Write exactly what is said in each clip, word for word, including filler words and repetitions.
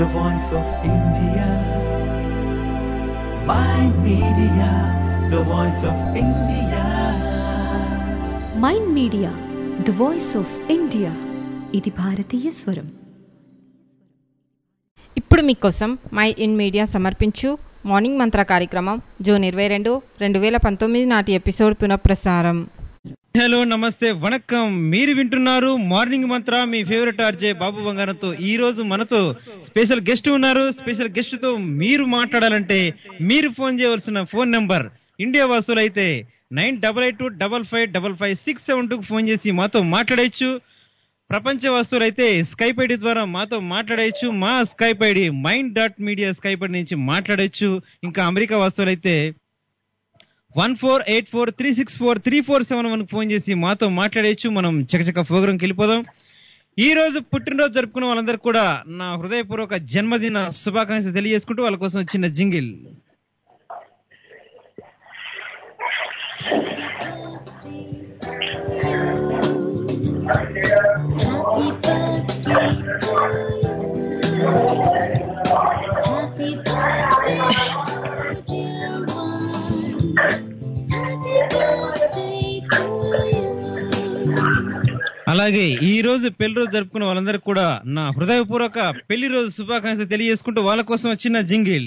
the voice of India. Mind Media, the voice of India. Mind media the voice of India. ఇది భారతీయ స్వరం. ఇప్పుడు మీకోసం my in media సమర్పించు morning mantra కార్యక్రమం జూన్ ఇరవై రెండు రెండు వేల పంతొమ్మిది నాటి ఎపిసోడ్ పునఃప్రసారం. హలో, నమస్తే, వణక్కం. మీరు వింటున్నారు మార్నింగ్ మంత్ర, మీ ఫేవరెట్ ఆర్జే బాబు బంగారంతో. ఈ రోజు మనతో స్పెషల్ గెస్ట్ ఉన్నారు. స్పెషల్ గెస్ట్ తో మీరు మాట్లాడాలంటే మీరు ఫోన్ చేయవలసిన ఫోన్ నెంబర్ ఇండియా వాసులు అయితే nine double eight two double five double five six seven two phone చేసి మాతో మాట్లాడేయచ్చు. ప్రపంచ వాసులు అయితే స్కైప్ ఐడి ద్వారా మాతో మాట్లాడేయచ్చు. మా Skype ID mind dot media Skype ID నుంచి మాట్లాడేయచ్చు. ఇంకా అమెరికా వాసులు అయితే one four eight four three six four three four seven one phone చేసి మాతో మాట్లాడేయచ్చు. మనం చకచక ప్రోగ్రాంకి వెళ్ళిపోదాం. ఈ రోజు పుట్టినరోజు జరుపుకున్న వాళ్ళందరూ కూడా నా హృదయపూర్వక జన్మదిన శుభాకాంక్షలు తెలియజేసుకుంటూ వాళ్ళ కోసం చిన్న జింగిల్. అలాగే ఈ రోజు పెళ్లి రోజు జరుపుకున్న వాళ్ళందరూ కూడా నా హృదయపూర్వక పెళ్లి రోజు శుభాకాంక్షలు తెలియజేసుకుంటూ వాళ్ళ కోసం వచ్చిన జింగిల్.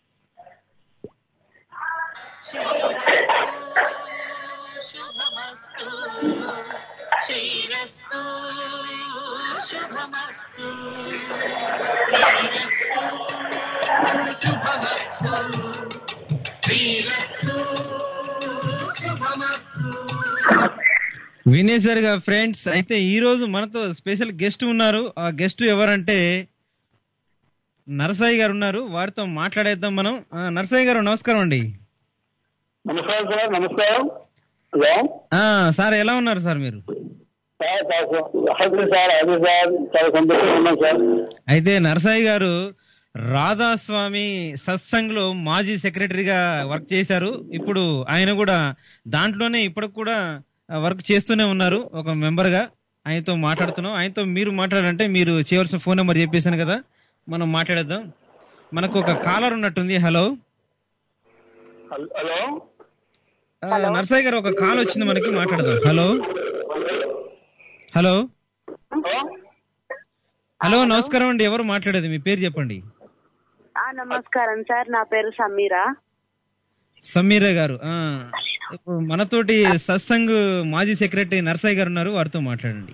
వినేసరిగా ఫ్రెండ్స్, అయితే ఈ రోజు మనతో స్పెషల్ గెస్ట్ ఉన్నారు. ఆ గెస్ట్ ఎవరంటే నరసాయి గారు ఉన్నారు. వారితో మాట్లాడేద్దాం మనం. నరసాయి గారు నమస్కారం అండి. నమస్కారం సార్. నమస్కారం సార్, ఎలా ఉన్నారు సార్ మీరు? సార్ అదే సార్, చాలా సంతోషంగా ఉన్నాం సార్. అయితే నరసాయి గారు రాధాస్వామి సత్సంగ్ లో మాజీ సెక్రటరీగా వర్క్ చేశారు. ఇప్పుడు ఆయన కూడా దాంట్లోనే ఇప్పటికి కూడా వర్క్ చేస్తూనే ఉన్నారు ఒక మెంబర్ గా. ఆయనతో మాట్లాడుతున్నాం. ఆయనతో మీరు మాట్లాడాలంటే మీరు చేయవలసిన ఫోన్ నెంబర్ చెప్పేశాను కదా, మనం మాట్లాడేద్దాం. మనకు ఒక కాలర్ ఉన్నట్టుంది. హలో హలో నరసాయి గారు, ఒక కాల్ వచ్చింది మనకి, మాట్లాడదాం. హలో హలో హలో నమస్కారం అండి. ఎవరు మాట్లాడేది? మీ పేరు చెప్పండి. నమస్కారం సార్, నా పేరు సమీరా. సమీరా గారు, ఇప్పుడు మనతోటి సత్సంగ్ మాజీ సెక్రటరీ నరసాయి గారు ఉన్నారు. వారితో మాట్లాడండి.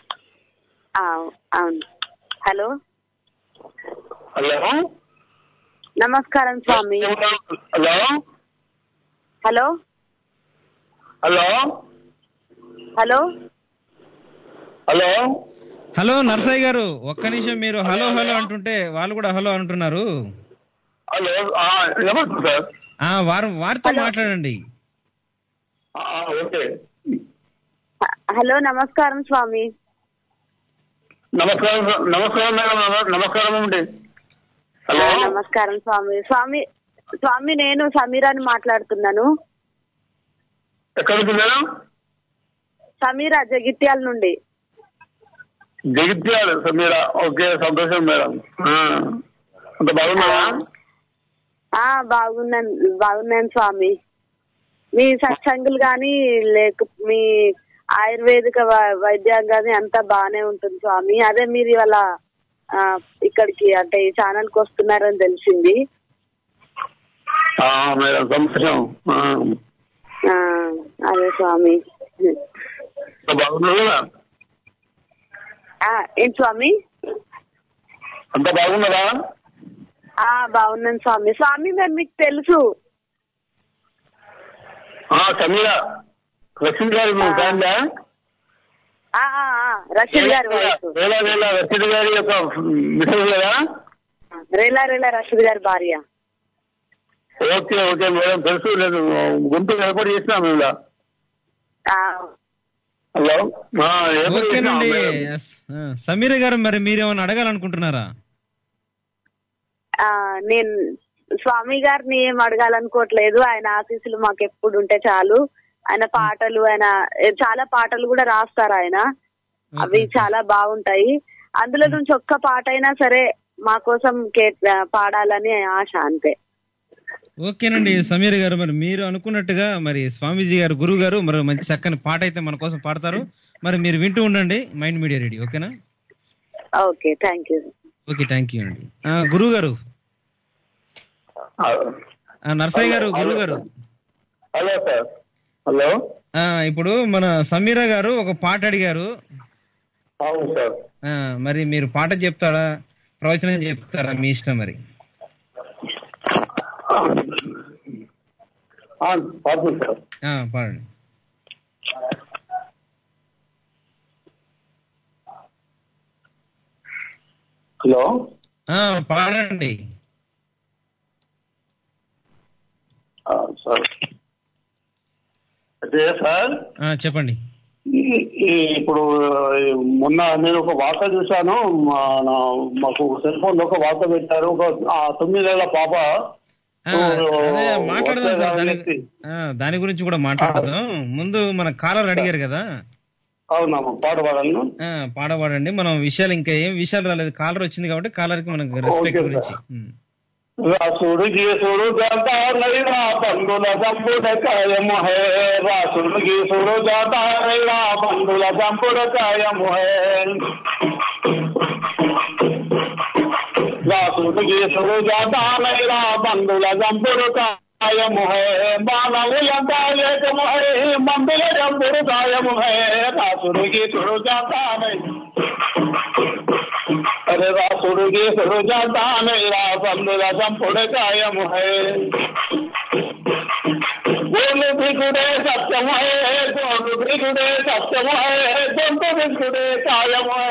అవును. హలో హలో నమస్కారం స్వామి. Hello hello hello hello hello hello Narasai garu, ఒక్క నిమిషం. మీరు హలో హలో అంటుంటే వాళ్ళు కూడా హలో అంటున్నారు. హలో నమస్తే సార్. వారు వారితో మాట్లాడండి. ఓకే. హలో నమస్కారం స్వామి. నమస్కారం నమస్కారం మేడం. నమస్కారం అండి. హలో నమస్కారం స్వామి. స్వామి స్వామి నేను సమీరాని మాట్లాడుతున్నాను. ఎక్కడి నుంచి మేడం? సమీరా, జగిత్యాల నుండి. జగిత్యాల సమీరా, ఓకే, సంతోషం మేడం. అంత బాగున్నారా? బాగున్నాను బాగున్నాను స్వామి. మీ సత్సంగులు గాని లేక మీ ఆయుర్వేదిక వైద్యం గాని అంతా బాగానే ఉంటుంది స్వామి. అదే మీరు ఇవాళ ఇక్కడికి అంటే ఈ ఛానల్ కి వస్తున్నారని తెలిసింది. మేడం సంతోషం. అదే స్వామి. బాగున్నారా? ఏంటి స్వామి? అంత బాగున్నారా? బాగున్నాను స్వామి. స్వామి మేము మీకు తెలుసు. సమీరా రషీద్ గారి ఫ్యామిలీ? రషీద్ గారి రేలా రేలా రషీద్ గారి యొక్క మిస్సెస్ కదా? రేలా రేలా రషీద్ గారి భార్య. ఓకే ఓకే మేడం, తెలుసు. లేదు గుంటూరు ఏర్పాటు చేసినా మేము. హలో ఓకేనండి. సమీరా గారు, మరి మీరేమన్నా అడగాలనుకుంటున్నారా? నేను స్వామి గారిని ఏం అడగాలనుకోవట్లేదు. ఆయన ఆశీస్సులు మాకు ఎప్పుడు ఉంటే చాలు. ఆయన పాటలు, ఆయన చాలా పాటలు కూడా రాస్తారు ఆయన. అవి చాలా బాగుంటాయి. అందులో నుంచి ఒక్క పాట అయినా సరే మా కోసం కే- పాడాలని ఆశ అంతే. ఓకేనండి సమీర్ గారు, మరి మీరు అనుకున్నట్టుగా మరి స్వామీజీ గారు గురువు గారు మరి మంచి చక్కని పాట అయితే మన కోసం పాడతారు. మరి మీరు వింటూ ఉండండి మైండ్ మీడియా రేడియో. ఓకేనా? Okay, thank you. Okay, thank you అండి. ఆ, గురువు గారు, ఆ, నర్సయ్య గారు, గురువు గారు. Hello sir. హలో. ఆ, ఇప్పుడు మన సమీరా గారు ఒక పాట అడిగారు. అవును సార్. ఆ, మరి మీరు పాట చెప్తారా ప్రవచనం చెప్తారా మీ ఇష్టం. మరి పాడుతుంది సార్. ఆ, పాడండి. హలో. ఆ, పాడండి. ఆ, సార్ అదే సార్, ఆ, చెప్పండి. ఈ- ఈ ఇప్పుడు మొన్న నేను ఒక వార్త చూశాను. మా- నా- మాకు సెల్ ఫోన్ లో ఒక వార్త పెట్టారు. ఒక ఆ తొమ్మిదేళ్ల పాప ఆ, అదే మాట్లాడదాం సార్, దాని వ్యక్తి. ఆ, దాని గురించి కూడా మాట్లాడదాం. ముందు మన కాలర్ అడిగారు కదా. అవునమ్మా, పాట పాడాలను. ఆ, పాడవాడండి. మనం విషయాలు ఇంకా ఏం విషయాలు రాలేదు, కాలర్ వచ్చింది కాబట్టి కాలర్ కి మనకు రెస్పెక్ట్ ఓకే గురించి. సార్. ఉమ్. రాసుడు గీసుడు జాతారైరా బంధుల చంపుడ కాయము హే. రాసుడు గీసుడు జాతారైరా బంధుల చంపుడ కాయము హే. రాసుడు గీసుడు జాతారైరా బంధుల చంపుడు కాయము హే. మానవులంతా ఏకము హే, మందుల చంపుడు కాయము హే. రాసుడు గీసుడు జాతారై అరే రాసుడు గీసుడు జాతానైరా బంధుల చంపుడు కాయము హే. గోలు భికుడే సత్యము హే, గోలు భికుడే సత్యము హే, గొంతు భికుడే కాయము హే.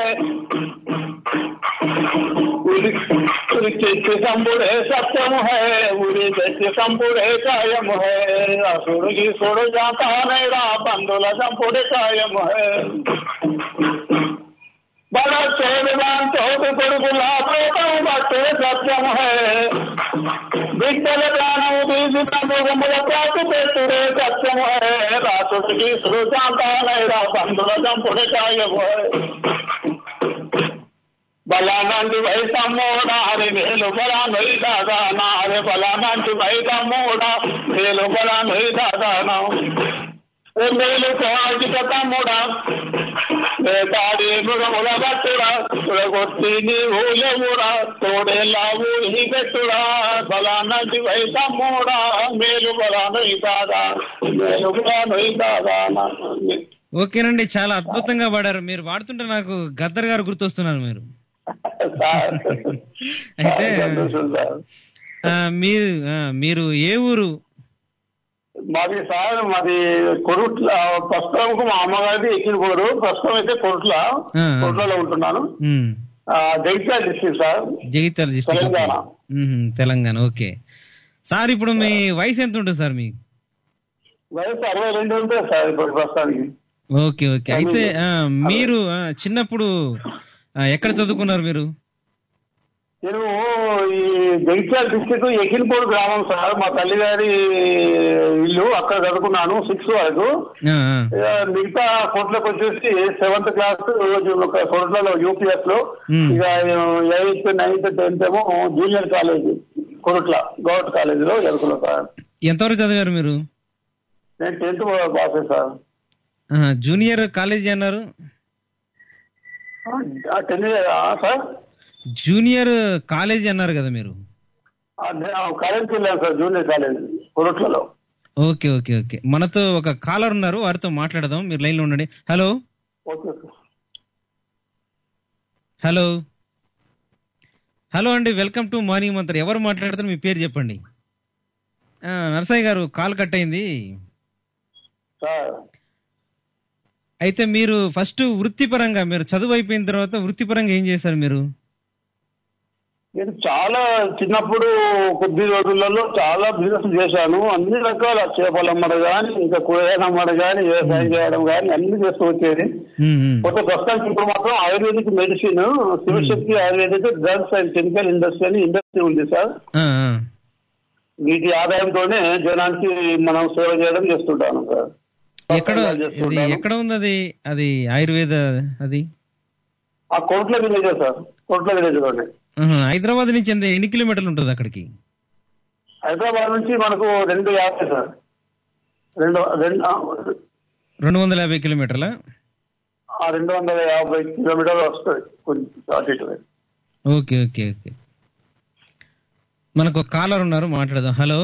ఉరి ఉరి చెట్టు సంపుడే సత్యము హే, ఉరి చెట్టు సంపుడే కాయము హే. రాసుడు గీసుడు జాతానైరా బంధుల చంపుడు కాయము హే. బల చేరుదాం చోటు కొడుకులా ప్రేతం భక్తే సత్యము హే. బిడ్డల ప్రాణము తీసుకున్న మృగముల ప్రాకు పెట్టుడే సత్యము హే. రాసుడికి సృజాంతానైరా బంధుల చంపుడు కాయము హే. బలానంటి వైతమ్మోడా హరి మేలు బలా నొయ్యి దాదా నారే. బలానంటి వైతమ్మోడా మేలు బలా నొయ్యి దాదా నా. మేలు కోజిక తమ్ముడా తాడి మృగముల గట్టుడా కొట్టి నీ ఊలముడా తోడేలా ఊహి గట్టుడా. బలానంటి వైతమ్మోడా మేలు బలా నొయ్యి దాదా మేలు బలా నొయ్యి దాదా. ఓకేనండి, చాలా అద్భుతంగా పాడారు. మీరు పాడుతుంటే నాకు గద్దర్ గారు గుర్తొస్తున్నారు. మీరు అయితే ఆ, మీరు ఆ, మీరు ఏ ఊరు? మాది సార్, మాది కొరుట్ల. ప్రస్తుతంకు మా అమ్మగారిది ఎక్కినపోరు. ప్రస్తుతం అయితే కొరుట్ల ఆ, ఆ. కొరుట్లలో ఉంటున్నాను. ఉమ్. Jagtial district sir, Jagtial district. Telangana. Telangana. Okay sir, ఇప్పుడు మీ వయసు ఎంత ఉంటుంది సార్? మీ వయసు అరవై రెండు ఉంటుంది సార్ ఇప్పుడు ప్రస్తుతానికి. ఓకే ఓకే అయితే ఆ, మీరు ఆ, చిన్నప్పుడు ఆ, ఎక్కడ చదువుకున్నారు మీరు? నేను ఈ జగిత్యాల డిస్ట్రిక్ట్ ఎకిన్పూర్ గ్రామం సార్, మా తల్లి గారి ఇల్లు. అక్కడ చదువుకున్నాను సిక్స్త్ వరకు. ఆ, ఆ. ఇక మిగతా కోట్లకు వచ్చేసి సెవెంత్ క్లాస్ ఒక కొరట్లలో యూపీఎస్ లో. Hmm. ఇక ఎయిత్ నైన్త్ టెన్త్ ఏమో junior college Korutla government college లో చదువుకున్నాను సార్. ఎంతవరకు చదివారు మీరు? నేను టెన్త్ పాస్ సార్. ఆహా, జూనియర్ కాలేజీ అన్నారు. టెన్త్ సార్, జూనియర్ కాలేజీ అన్నారు కదా మీరు. కాలేజ్కి వెళ్ళాను సార్, జూనియర్ కాలేజ్ కొరట్లలో. ఓకే ఓకే ఓకే మనతో ఒక కాలర్ ఉన్నారు, వారితో మాట్లాడదాం. మీరు లైన్ లో ఉండండి. Hello okay sir. Hello hello అండి, వెల్కమ్ టు మార్నింగ్ మంత్ర. ఎవరు మాట్లాడతారు? మీ పేరు చెప్పండి. ఆ, నరసయ్య గారు, కాల్ కట్ అయింది. సార్ అయితే మీరు ఫస్ట్ వృత్తిపరంగా, మీరు చదువు అయిపోయిన తర్వాత వృత్తిపరంగా ఏం చేశారు మీరు? నేను చాలా చిన్నప్పుడు కొద్ది రోజులలో చాలా బిజినెస్ చేశాను. అన్ని రకాల చేపలు అమ్మడం కానీ, ఇంకా కూరగాయలు అమ్మడం కానీ, వ్యవసాయం చేయడం కానీ అన్ని చేస్తూ వచ్చేది. ఉమ్, ఉమ్. కొత్త ప్రస్తుతానికి ఇప్పుడు మాత్రం ayurvedic medicine, Shivashakti ayurvedic drugs and chemical industry అని ఇండస్ట్రీ ఉంది సార్. ఆ, ఆ. వీటి ఆదాయంతోనే జనానికి మనం సేవ చేయడం చేస్తుంటాను సార్. ఎక్కడ ఇది ఎక్కడ ఉంది అది? అది ఆయుర్వేద అది ఆ కోట్ల విలేజ్ సార్, కోట్ల విలేజ్ లోనే. ఆహా, హైదరాబాద్ నుంచి ఎంత ఎన్ని కిలోమీటర్లు ఉంటుంది అక్కడికి? హైదరాబాద్ నుంచి మనకు రెండు యాభై సార్, రెండు రెండు రెండు వందల యాభై కిలోమీటర్ల రెండు వందల యాభై కిలోమీటర్లు వస్తుంది కొంచెం. Okay okay okay. మనకు కాలర్ ఉన్నారు, మాట్లాడదాం. హలో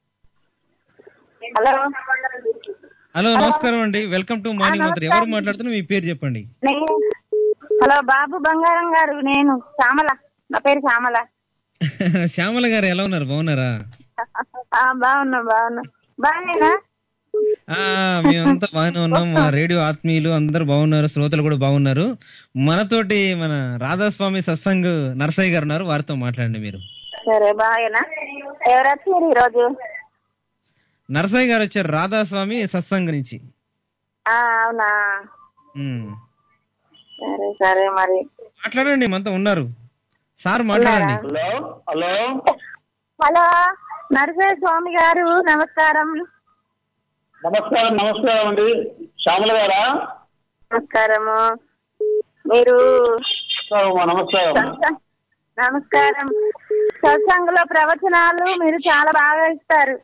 హలో హలో నమస్కారం అండి, వెల్కమ్ టు మార్నింగ్ మంత్రి. ఎవరు మాట్లాడుతున్నారు, మీ పేరు చెప్పండి. హలో బాబు బంగారం గారు, నేను శ్యామల, నా పేరు శ్యామల. శ్యామల గారు ఎలా ఉన్నారు, బాగున్నారా? బాగున్నా బాగున్నా బాగానేనా? ఆ మేమంతా బాగానే ఉన్నాం, మా రేడియో ఆత్మీయులు అందరు బాగున్నారు, శ్రోతలు కూడా బాగున్నారు. మనతోటి మన రాధాస్వామి సత్సంగ్ నరసయ్య గారు ఉన్నారు, వారితో మాట్లాడండి మీరు. సరే బాగేనా? ఎవరు వచ్చారు ఈరోజు? నరసయ్య గారు వచ్చారు, రాధాస్వామి సత్సంగ్ నుంచి. అవునా, ఉమ్. సరే సరే మరి మాట్లాడండి, మనతో ఉన్నారు సార్, మాట్లాడండి. Hello hello hello Narasayya Swamy garu, నమస్కారం. నమస్కారం నమస్కారం అండి, శ్యామల గారా? నమస్కారము. మీరు నమస్కారం. నమస్కారం. సత్సంగంలో ప్రవచనాలు మీరు చాలా బాగా ఇస్తారు.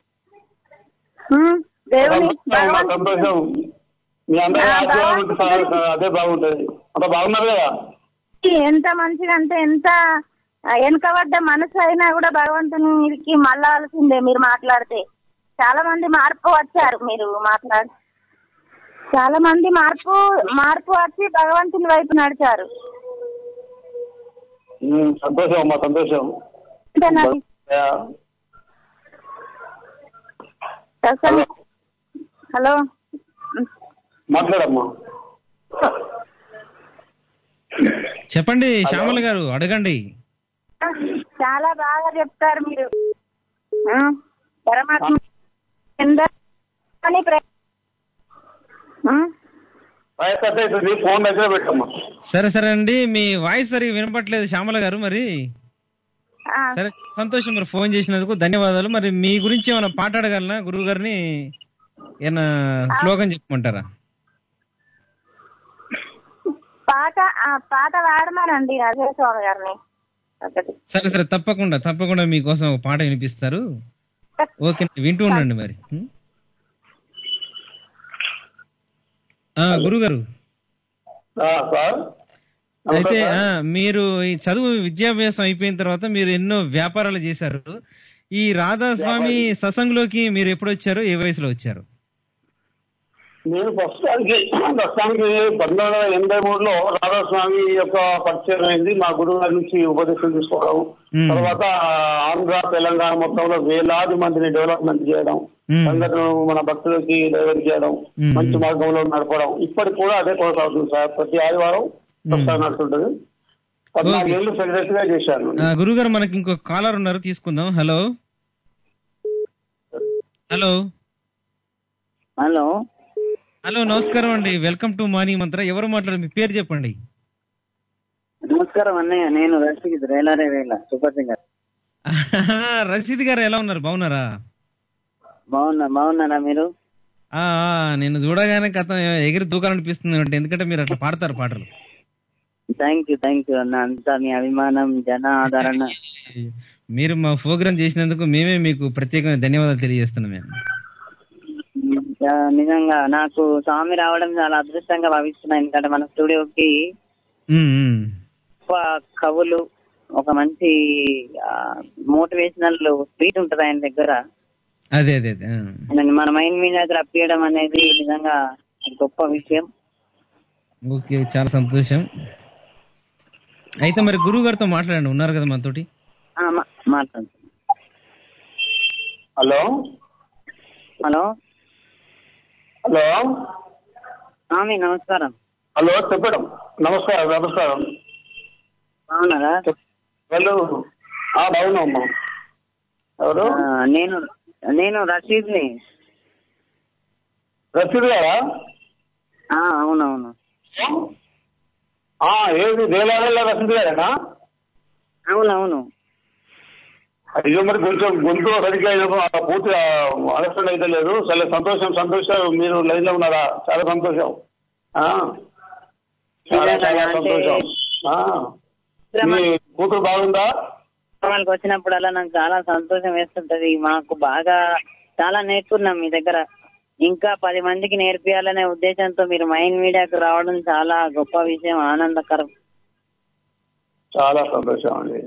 దేవుని సంతోషం, మీ అందరూ అదే బాగుంటది. అంత బాగున్నారు కదా? ఎంత మంచిగా అంటే ఎంత వెనుకబడ్డ మనసు అయినా కూడా భగవంతునికి మళ్ళాల్సిందే మీరు మాట్లాడితే. చాలా మంది మార్పు వచ్చారు, మీరు మాట్లాడు చాలా మంది మార్పు మార్పు వచ్చి భగవంతుని వైపు నడిచారు. సంతోషం అమ్మా, సంతోషం. హలో మాట్లాడమ్మా. చెప్పండి శ్యామల గారు, అడగండి. చాలా బాగా చెప్తారు మీరు. పరమాత్మ ఫోన్ దగ్గర పెట్టమ్మా. సరే సరే అండి, మీ వాయిస్ సరిగా వినపట్లేదు శ్యామల గారు. మరి సరే, సంతోషం, మరి ఫోన్ చేసినందుకు ధన్యవాదాలు. మరి మీ గురించి ఏమైనా పాట అడగలనా, గురువు గారిని ఏమైనా స్లోగన్ చెప్పమంటారా? పాట పాట వాడమానండి అజయ స్వామి గారిని. సరే సరే, తప్పకుండా తప్పకుండా మీకోసం ఒక పాట వినిపిస్తారు. ఓకే, వింటూ ఉండండి మరి. గురుగారు, అయితే మీరు ఈ చదువు విద్యాభ్యాసం అయిపోయిన తర్వాత మీరు ఎన్నో వ్యాపారాలు చేశారు. ఈ రాధాస్వామి సత్సంగ్లోకి మీరు ఎప్పుడు వచ్చారు, ఏ వయసులో వచ్చారు? నేను ప్రస్తుతానికి ప్రస్తుతానికి పంతొమ్మిది వందల ఎనభై మూడులో రాధాస్వామి యొక్క పరిచయం అయింది. మా గురువు గారి నుంచి ఉపదేశం తీసుకోవడం, తర్వాత ఆంధ్ర తెలంగాణ మొత్తంలో వేలాది మందిని డెవలప్మెంట్ చేయడం, సంఘటన మన భక్తులకి డెవలప్ చేయడం, మంచి మార్గంలో నడపడం, ఇప్పటికి కూడా అదే కొనసాగుతుంది సార్. ప్రతి ఆదివారం ప్రస్తుతం నడుస్తుంటది. పద్నాలుగు ఏళ్ళు సెక్రటరీ గా చేశాను. గురువు గారు, మనకి ఇంకొక కాలర్ ఉన్నారు, తీసుకుందాం. హలో హలో హలో హలో నమస్కారం అండి, వెల్కమ్ టు మార్నింగ్ మంత్ర. ఎవరు మాట్లాడారు, మీ పేరు చెప్పండి. నమస్కారం అన్నయ్య, నేను రషీద్ రేలారే వేల సూపర్ సింగర్. రషీద్ గారు ఎలా ఉన్నారు, బాగున్నారా? బాగున్నా బాగున్నారా మీరు? ఆ నేను చూడగానే కథ ఎగిరి దూకాలనిపిస్తుంది, ఎందుకంటే మీరు అట్లా పాడతారు పాటలు. థ్యాంక్ యూ థ్యాంక్ యూ అన్న, అంతా మీ అభిమానం, జన ఆదరణ. మీరు మా ప్రోగ్రామ్ చేసినందుకు మేమే మీకు ప్రత్యేకంగా ధన్యవాదాలు తెలియజేస్తున్నాం. మేము నిజంగా నాకు స్వామి రావడం చాలా అదృష్టంగా భావిస్తున్నాను. ఎందుకంటే మన స్టూడియోకి కవులు, ఒక మంచి మోటివేషనల్ స్పీచ్ ఉంటుంది ఆయన దగ్గర. అదే అదే మన మైండ్ మీద రప్పియడం అనేది నిజంగా గొప్ప విషయం. ఓకే, చాలా సంతోషం. అయితే మరి గురువు గారితో మాట్లాడండి, ఉన్నారు కదా మనతోటి. మాట్లాడు. హలో హలో హలో స్వామి నమస్కారం. హలో చెప్పడం. నమస్కారం నమస్కారం. బాగున్నారా? హలో బాగున్నామ్మా. ఎవరు? నేను నేను రషీద్ ని. రషీద్ గారా? అవునవును. ఏది దేవాలయంలో రషీద్ గారేనా? అవునవును. అయ్యో, మరి కొంచెం గొంతు సరిగ్గా పూర్తిగా అండర్స్టాండ్ అయితే లేదు. చాలా సంతోషం సంతోషం, మీరు లైన్ లో ఉన్నారా? చాలా సంతోషం, చాలా చాలా సంతోషం. మీ కూతురు బాగుందా? వాళ్ళకి వచ్చినప్పుడల్లా నాకు చాలా సంతోషం వేస్తుంటది. మాకు బాగా చాలా నేర్చుకున్నాం మీ దగ్గర. ఇంకా పది మందికి నేర్పియాలనే ఉద్దేశంతో మీరు మైండ్ మీడియాకు రావడం చాలా గొప్ప విషయం, ఆనందకరం. చాలా సంతోషం అండి.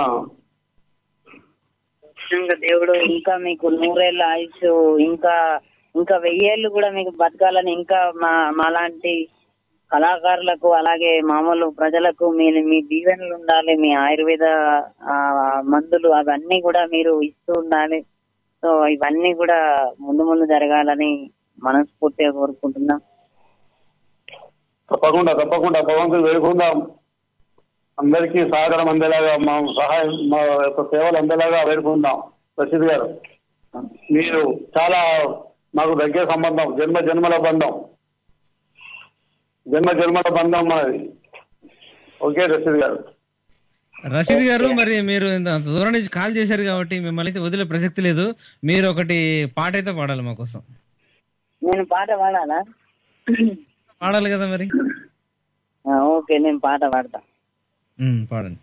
ఇంకా దేవుడు ఇంకా మీకు నూరేళ్ళ ఆయుష్, ఇంకా ఇంకా వెయ్యేళ్ళు కూడా మీకు బతకాలని, ఇంకా మా మాలాంటి కళాకారులకు అలాగే మామూలు ప్రజలకు మీ మీ దీవెనలు ఉండాలి. మీ ఆయుర్వేద మందులు అవన్నీ కూడా మీరు ఇస్తూ ఉండాలి. సో ఇవన్నీ కూడా ముందు ముందు జరగాలని మనస్ఫూర్తిగా కోరుకుంటున్నాం. తప్పకుండా తప్పకుండా భగవంతుడు వేడుకుందాం. అందరికీ సహకారం అందేలాగా, మా సహాయం, మా యొక్క సేవలు అందేలాగా వేడుకుందాం. రషీద్ గారు, మీరు చాలా మాకు దగ్గర సంబంధం, జన్మ జన్మల బంధం, జన్మ జన్మల బంధం మాది. ఓకే రషీద్ గారు. రషీద్ గారు, మరి మీరు అంత దూరం నుంచి కాల్ చేశారు కాబట్టి మిమ్మల్ని అయితే వదిలే ప్రసక్తి లేదు. మీరు ఒకటి పాట అయితే పాడాలి మా కోసం. నేను పాట పాడాలా? పాడాలి కదా మరి. ఓకే, నేను పాట పాడతా. పాడండి.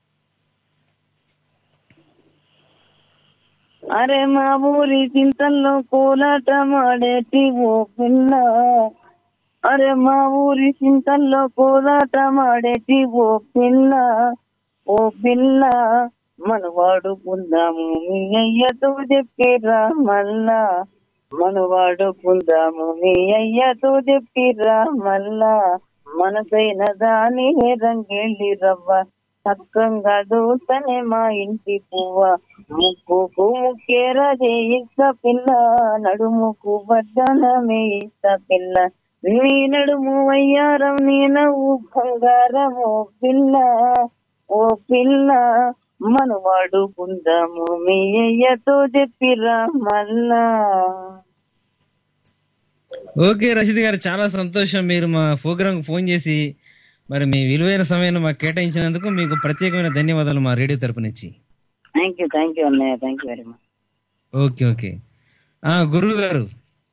అరే మా ఊరి చింతల్లో కోలాటమాడేటి ఓ పిల్ల, అరే మా ఊరి చింతల్లో కోలాటమాడేటి ఓ పిల్ల, ఓ పిల్ల మనవాడుకుందాము మీ అయ్యతో చెప్పిరా మల్లా, మనవాడుకుందాము మీ అయ్యతో చెప్పిరా మల్లా, మనసైన దాని రంగేళ్ళి రవ్వ, చక్కంగా దూతనే మా ఇంటి పువ్వ, ముక్కుకు ముక్కేరా చేయిస్త పిల్ల, నడుముకు బద్దనమే ఇస్త పిల్ల, నీ నడుము వయ్యారం నీ నవ్వు బంగారం ఓ పిల్ల, ఓ పిల్ల మనవాడుకుందాము మీ అయ్యతో చెప్పిరా మల్లా. ఓకే రషీద్ గారు, చాలా సంతోషం. మీరు మా ప్రోగ్రామ్ ఫోన్ చేసి మరి మీ విలువైన సమయాన్ని మాకు కేటాయించినందుకు మీకు ప్రత్యేకమైన ధన్యవాదాలు మా రేడియో తరపు నుంచి. థ్యాంక్ యూ థ్యాంక్ యూ అన్నయ్య, thank you very much. Okay okay. గురువు గారు,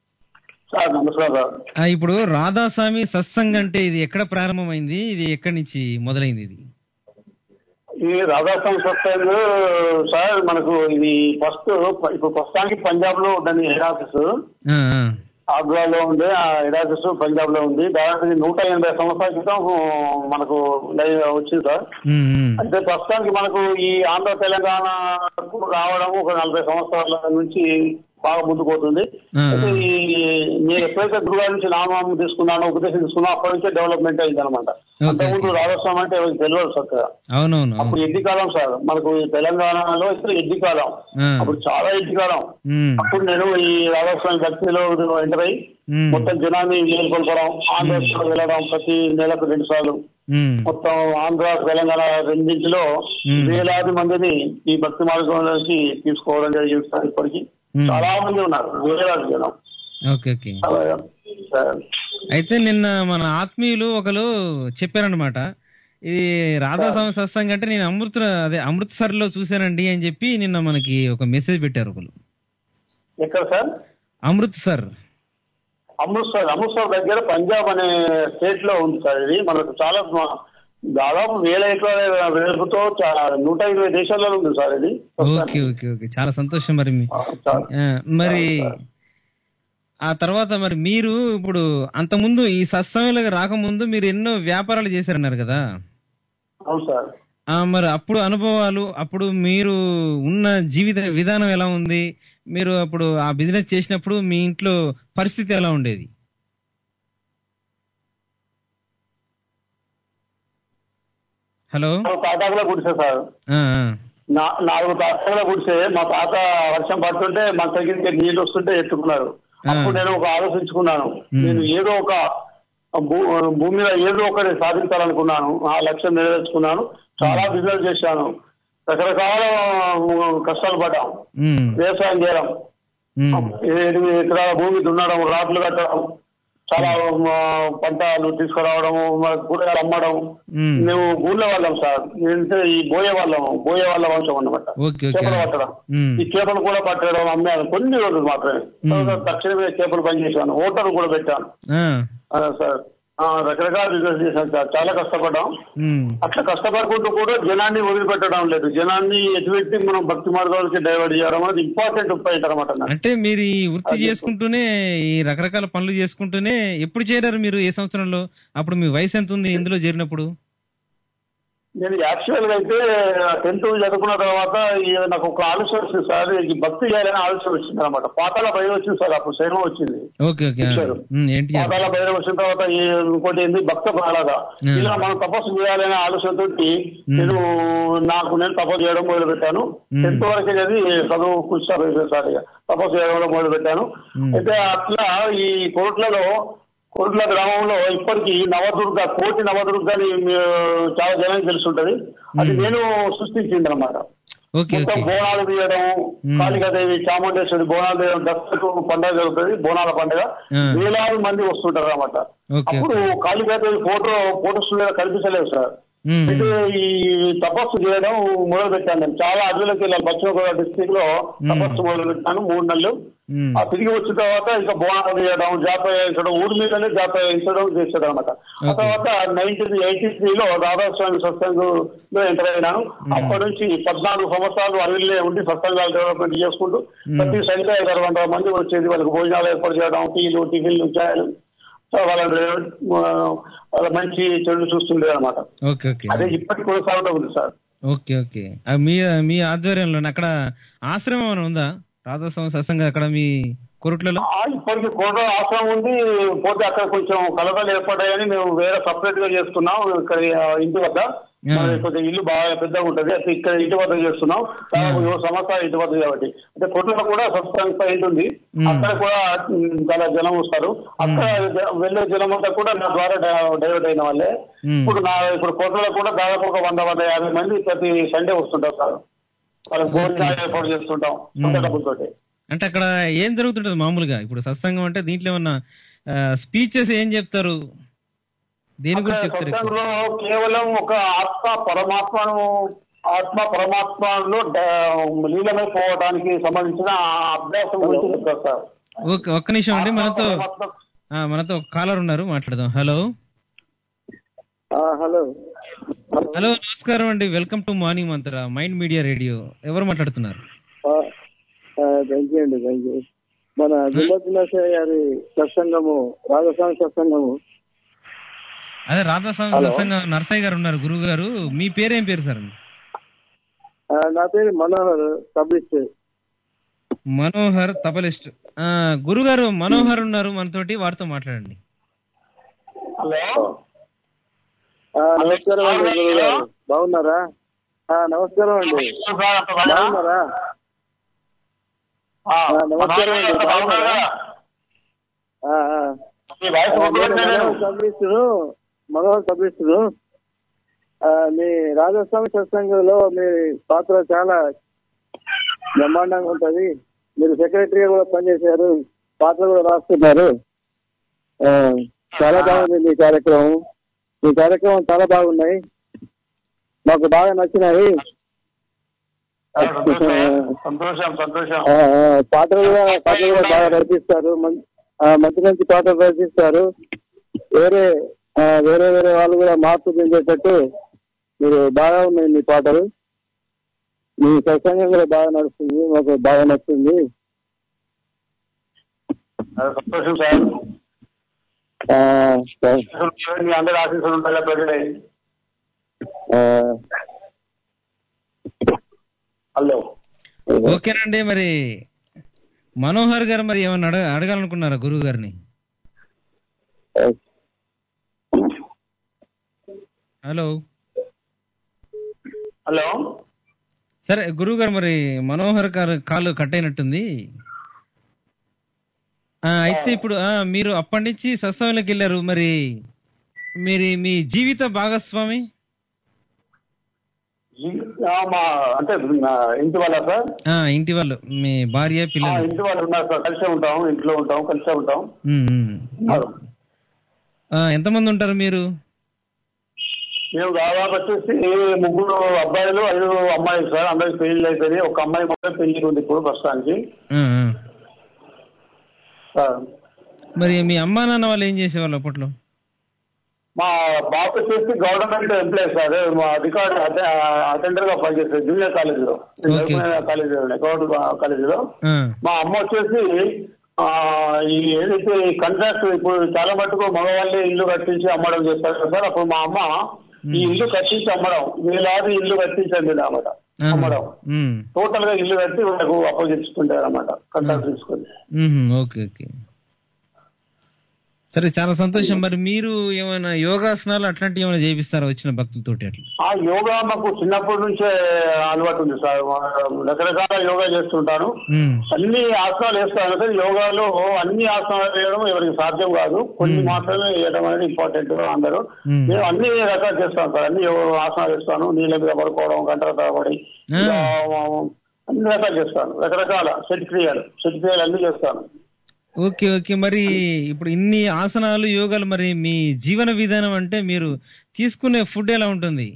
ఇప్పుడు రాధాస్వామి సత్సంగ్ అంటే ఇది ఎక్కడ ప్రారంభమైంది, ఇది ఎక్కడి నుంచి మొదలైంది? ఇది ఈ రాధాస్వామి సత్సంగ్ సార్ మనకు ఇది ఫస్ట్ ఇప్పుడు ప్రస్తుతానికి పంజాబ్ లో దాని హెడ్ ఆఫీస్ ఆగ్రాలో ఉంది, ఆ హెడ్ ఆఫీస్ పంజాబ్ లో ఉంది. దాదాపు నూట ఎనభై సంవత్సరాల క్రితం మనకు వచ్చింది సార్. అయితే ప్రస్తుతానికి మనకు ఈ ఆంధ్ర తెలంగాణ రావడం ఒక నలభై సంవత్సరాల నుంచి బాగా ముందుకు పోతుంది. అయితే ఈ నేను ఎప్పుడైతే గురుగారి నుంచి నామం తీసుకున్నానో, ఉపదేశం తీసుకున్నా, అప్పటి నుంచే డెవలప్మెంట్ అయింది అనమాట. అంతకుముందు రాధాస్వామి అంటే తెలియదు చక్కగా. అప్పుడు ఎడ్డి కాలం సార్, మనకు ఈ తెలంగాణలో ఇప్పుడు ఎడ్డి కాలం, అప్పుడు చాలా ఎడ్డి కాలం. అప్పుడు నేను ఈ రాధాస్వామి భక్తిలో ఎంటర్ అయ్యి మొత్తం జనాన్ని ఏర్పడడం, ఆంధ్ర వెళ్ళడం ప్రతి నెలకు రెండు సార్లు, మొత్తం ఆంధ్ర తెలంగాణ రెండింటిలో వేలాది మందిని ఈ భక్తి మార్గంలోకి తీసుకోవడం జరిగింది సార్. ఇప్పటికీ చాలా మంది ఉన్నారు, వేలాది జనం. Okay okay. అయితే నిన్న మన ఆత్మీయులు ఒకరు చెప్పారనమాట, ఇది రాధాస్వామి సత్సంగ్ అంటే నేను అమృత అదే అమృత్సర్ లో చూశానండి అని చెప్పి నిన్న మనకి ఒక మెసేజ్ పెట్టారు ఒకరు. ఎక్కడ సార్? అమృత్సర్. అమృత్సర్ అమృత్సర్ దగ్గర పంజాబ్ అనే స్టేట్ లో ఉంది సార్. ఇది మనకు చాలా దాదాపు వేల ఎకరాల వెలుపుతో నూట ఇరవై దేశాలలో ఉంది సార్ ఇది. ఓకే ఓకే ఓకే, చాలా సంతోషం. మరి మరి ఆ తర్వాత మరి మీరు ఇప్పుడు అంత ముందు ఈ సత్సంగాలకు రాకముందు మీరు ఎన్నో వ్యాపారాలు చేశారన్నారు కదా? అవును సార్. మరి అప్పుడు అనుభవాలు, అప్పుడు మీరు ఉన్న జీవిత విధానం ఎలా ఉంది, మీరు అప్పుడు ఆ బిజినెస్ చేసినప్పుడు మీ ఇంట్లో పరిస్థితి ఎలా ఉండేది? హలో. తాటాకులో గుడిసే సార్, నాలుగు తాటాకుల గుడిసే. మా తాత వర్షం పడుతుంటే మా దగ్గరికి నీళ్ళు వస్తుంటే ఎత్తుకున్నారు. అప్పుడు నేను ఒక ఆలోచించుకున్నాను, నేను ఏదో ఒక భూమి మీద ఏదో ఒకటి సాధించాలనుకున్నాను. ఆ లక్ష్యం నెరవేర్చుకున్నాను. చాలా బిజినెస్ చేశాను, రకరకాల కష్టాలు పడ్డాం. వ్యవసాయం చేయడం, ఎనిమిది ఎకరాల భూమి దున్నడం, రాట్లు కట్టడం, చాలా పంటలు తీసుకురావడము, కూరగాయలు అమ్మడం. మేము ఊళ్ళో వాళ్ళం సార్, అంటే ఈ బోయే వాళ్ళం, బోయే వాళ్ళ వంశం అన్నమాట. చేపలు పట్టడం, ఈ చేపలు కూడా పట్టడం అమ్మాను కొన్ని రోజులు మాత్రమే. తక్షణమే చేపలు పనిచేశాను, హోటల్ కూడా పెట్టాను సార్. రకరకాల బిజినెస్ చేశాం సార్, చాలా కష్టపడ్డాం. అట్లా కష్టపడుకుంటూ కూడా జనాన్ని వదిలిపెట్టడం లేదు. జనాన్ని ఎటువంటి మనం భక్తి మార్గాలకి డైవర్ట్ చేయడం అనేది ఇంపార్టెంట్ పాయింట్ అనమాట. అంటే మీరు ఈ వృత్తి చేసుకుంటూనే ఈ రకరకాల పనులు చేసుకుంటూనే ఎప్పుడు చేరారు మీరు? ఏ సంవత్సరంలో? అప్పుడు మీ వయసు ఎంత ఉంది ఇందులో చేరినప్పుడు? నేను యాక్చువల్ గా అయితే టెన్త్ చదువుకున్న తర్వాత నాకు ఒక ఆలోచన వచ్చింది సార్, ఈ భక్తి చేయాలని ఆలోచన వచ్చింది అనమాట. పాతాల భైరవ వచ్చింది సార్, అప్పుడు శైవం వచ్చింది. పాతాల భైరవ వచ్చిన తర్వాత ఇంకోటి ఏంది భక్త బాలాగా ఇలా మనం తపస్సు చేయాలనే ఆలోచనతో నేను నాకు నేను తపస్సు చేయడం మొదలు పెట్టాను. టెన్త్ వరకే చదివి చదువు కూర్చో సార్ తపస్సు చేయడం మొదలు పెట్టాను. అయితే అట్లా ఈ కోట్లలో కోట్ల గ్రామంలో ఇప్పటికీ నవదుర్గ కోటి నవదుర్గని చాలా జనానికి తెలుసుంటది. అది నేను సృష్టించింది అనమాట. మొత్తం బోనాలు తీయడం, కాళికాదేవి చాముండేశ్వరి బోనాలు తీయడం, దసరకు పండుగ జరుగుతుంది, బోనాల పండుగ. వేలాది మంది వస్తుంటారు అనమాట. అప్పుడు కాళికాదేవి ఫోటో ఫోటో స్టూడియో కనిపించలేదు సార్. అయితే ఈ తపస్సు చేయడం మొదలు పెట్టాను. నేను చాలా అడవులకు వెళ్ళాను. పశ్చిమ గోదావరి డిస్ట్రిక్ట్ లో తపస్సు మొదలు పెట్టాను మూడు నెలలు. ఆ తిరిగి వచ్చిన తర్వాత ఇంకా బోనాలు తీయడం, జాతర వేయించడం, ఊరి మీదనే జాతర వేయించడం చేసేది అనమాట. ఆ తర్వాత నైన్టీన్ ఎయిటీ త్రీలో రాధాస్వామి సత్సంగంలో ఎంటర్ అయినాను. అప్పటి నుంచి పద్నాలుగు సంవత్సరాలు అడవిలో ఉండి సత్సంగాలు డెవలప్మెంట్ చేసుకుంటూ ప్రతి సంఖ్య ఐదారు వందల మంది వచ్చేది. వాళ్ళకి భోజనాలు ఏర్పాటు చేయడం, టీలు టిఫిన్లు చాయలు వాళ్ళ వాళ్ళ మంచి చెడు చూస్తుండే అనమాట. అదే ఇప్పటికి కొనసాగుతూ ఉంది సార్. ఓకే ఓకే మీ మీ ఆధ్వర్యంలో అక్కడ ఆశ్రమం ఉందా? రాధాస్వామి సత్సంగం అక్కడ మీ కొరట్లలో? ఇప్పటికి కోట ఆశ్రమం ఉంది. పోతే అక్కడ కొంచెం కలతలు ఏర్పడ్డాయని మేము వేరే సపరేట్ గా చేస్తున్నాం. ఇక్కడ ఇంటి వద్ద కొంచెం ఇల్లు బాగా పెద్దగా ఉంటది. అయితే ఇక్కడ ఇంటి వద్ద చేస్తున్నాం. సంవత్సరాలు ఇంటి వద్ద కాబట్టి అంటే కొట్లలో కూడా సత్సంగ పాయింట్ ఉంది. అక్కడ కూడా చాలా జనం వస్తారు. అక్కడ వెళ్లే జనం అంతా కూడా నా ద్వారా డైవర్ట్ అయిన వాళ్ళే. ఇప్పుడు నా ఇప్పుడు కోట్లలో కూడా దాదాపు ఒక వంద వంద యాభై మంది ప్రతి సండే వస్తుంటారు సార్. వాళ్ళకి భోజనాలు ఏర్పాటు చేస్తుంటాం సొంత డబ్బులతోటి. అంటే అక్కడ ఏం జరుగుతుంటది మామూలుగా? ఇప్పుడు సత్సంగం అంటే దీంట్లో ఏమన్నా స్పీచెస్ ఏం చెప్తారు? దేని గురించి చెప్తారు? సత్సంగంలో కేవలం ఒక ఆత్మ పరమాత్మను ఆత్మ పరమాత్మలో లీలమైపోవడానికి సంబంధించిన అభ్యాసం గురించి చెప్తారు సార్. ఓకే ఒక్క నిమిషం అండి, మనతో మనతో కాలర్ ఉన్నారు, మాట్లాడదాం. హలో హలో హలో నమస్కారం అండి, welcome to morning mantra mind media radio. ఎవరు మాట్లాడుతున్నారు? థ్యాంక్ యూ అండి, థ్యాంక్ యూ. మన దుర్గాశయ గారి సత్సంగము రాధాస్వామి సత్సంగము. అదే రాధాస్వామి సత్సంగం నరసయ్య గారు ఉన్నారు గురువు గారు. మీ పేరేం పేరు సార్? నా పేరు మనోహర్ తబలిస్ట్. మనోహర్ తబలిస్ట్. గురుగారు మనోహర్ ఉన్నారు మనతోటి, వారితో మాట్లాడండి. నమస్కారం అండి గురువు గారు, బాగున్నారా? నమస్కారం అండి, బాగున్నారా? నమస్కారం అండి, బాగున్నారా? సబ్లిస్టును మనోహర్ సబ్లిస్టును. మీ రాధాస్వామి సత్సంగంలో మీ పాత్ర చాలా బ్రహ్మాండంగా ఉంటది. మీరు సెక్రటరీగా కూడా పనిచేశారు, పాత్ర కూడా రాస్తున్నారు. చాలా బాగుంది మీ కార్యక్రమం. మీ కార్యక్రమం చాలా బాగున్నాయి, మాకు బాగా నచ్చినాయి. పాటలు కూడా పాటలు కూడా బాగా రచిస్తారు, మంచి మంచి పాటలు రచిస్తారు. వేరే వేరే వేరే వాళ్ళు కూడా మార్పు చెందేటట్టు మీరు బాగా ఉన్నాయి మీ పాటలు. మీ సత్సంగం కూడా బాగా నడుస్తుంది, మాకు బాగా నచ్చింది. సంతోషం సార్. అందరూ ఆశీస్సులు ఉంటాయి ప్రజలే. హలో ఓకేనండి. మరి మనోహర్ గారు మరి ఏమన్నా అడగ అడగాలనుకున్నారా గురువు గారిని? హలో హలో సరే గురువు గారు, మరి మనోహర్ గారు కాలు కట్ అయినట్టుంది. అయితే ఇప్పుడు మీరు అప్పటి నుంచి సత్సంగంలోకి వెళ్ళారు, మరి మీరు మీ జీవిత భాగస్వామి అంటే ఇంటి వాళ్ళ సార్? ఇంటి వాళ్ళు, మీ భార్య పిల్లలు? ఇంటి వాళ్ళు ఉన్నారు సార్, కలిసే ఉంటాం, ఇంట్లో ఉంటాం, కలిసే ఉంటాం. ఎంతమంది ఉంటారు మీరు? మేము దాదాపు వచ్చేసి ముగ్గురు అబ్బాయిలు ఐదు అమ్మాయిలు సార్. అందరికి పెళ్లి అయిపోయింది. ఒక అమ్మాయి మొత్తం పెళ్లి ఉంది ఇప్పుడు ప్రస్తుతానికి. మరి మీ అమ్మా నాన్న వాళ్ళు ఏం చేసేవాళ్ళు అప్పట్లో? మా బాబు వచ్చేసి గవర్నమెంట్ ఎంప్లాయీ సార్, మా అధికారి అటెండర్ గా పనిచేస్తారు జూనియర్ కాలేజీలో, కాలేజీలో గవర్నమెంట్ కాలేజీలో. మా అమ్మ వచ్చేసి ఆ ఈ ఏదైతే కాంట్రాక్ట్ ఇప్పుడు చాలా మటుకు మగవాళ్ళే ఇల్లు కట్టించి అమ్మడం చేస్తారు కదా సార్. అప్పుడు మా అమ్మ ఈ ఇల్లు కట్టించి అమ్మడం, వీళ్ళది ఇల్లు కట్టించండి అన్నమాట, అమ్మడం టోటల్ గా ఇల్లు కట్టి వాళ్ళకు అప్పగించుకుంటారు అన్నమాట కాంట్రాక్ట్ తీసుకొని. ఓకే ఓకే సరే, చాలా సంతోషం. మరి మీరు ఏమైనా యోగాసనాలు అట్లాంటివి ఏమైనా చేపిస్తారా వచ్చిన భక్తులతోటి? అట్లా ఆ యోగా మాకు చిన్నప్పటి నుంచే అలవాటు ఉంది సార్, రకరకాల యోగా చేస్తుంటాను, అన్ని ఆసనాలు వేస్తాను సార్. యోగాలో అన్ని ఆసనాలు వేయడం ఎవరికి సాధ్యం కాదు, కొన్ని మాత్రమే వేయడం అనేది ఇంపార్టెంట్. అందరూ నేను అన్ని రకాలు చేస్తాను సార్, అన్ని ఆసనాలు వేస్తాను, నీళ్ళ మీద పడుకోవడం, గంటల తరబడి అన్ని రకాలు చేస్తాను, రకరకాల సెట్ క్రియలు సెట్ క్రియలు అన్ని చేస్తాను. ఓకే ఓకే మరి ఇప్పుడు ఇన్ని ఆసనాలు యోగాలు, మరి మీ జీవన విధానం అంటే మీరు తీసుకునే ఫుడ్ ఎలా ఉంటుంది?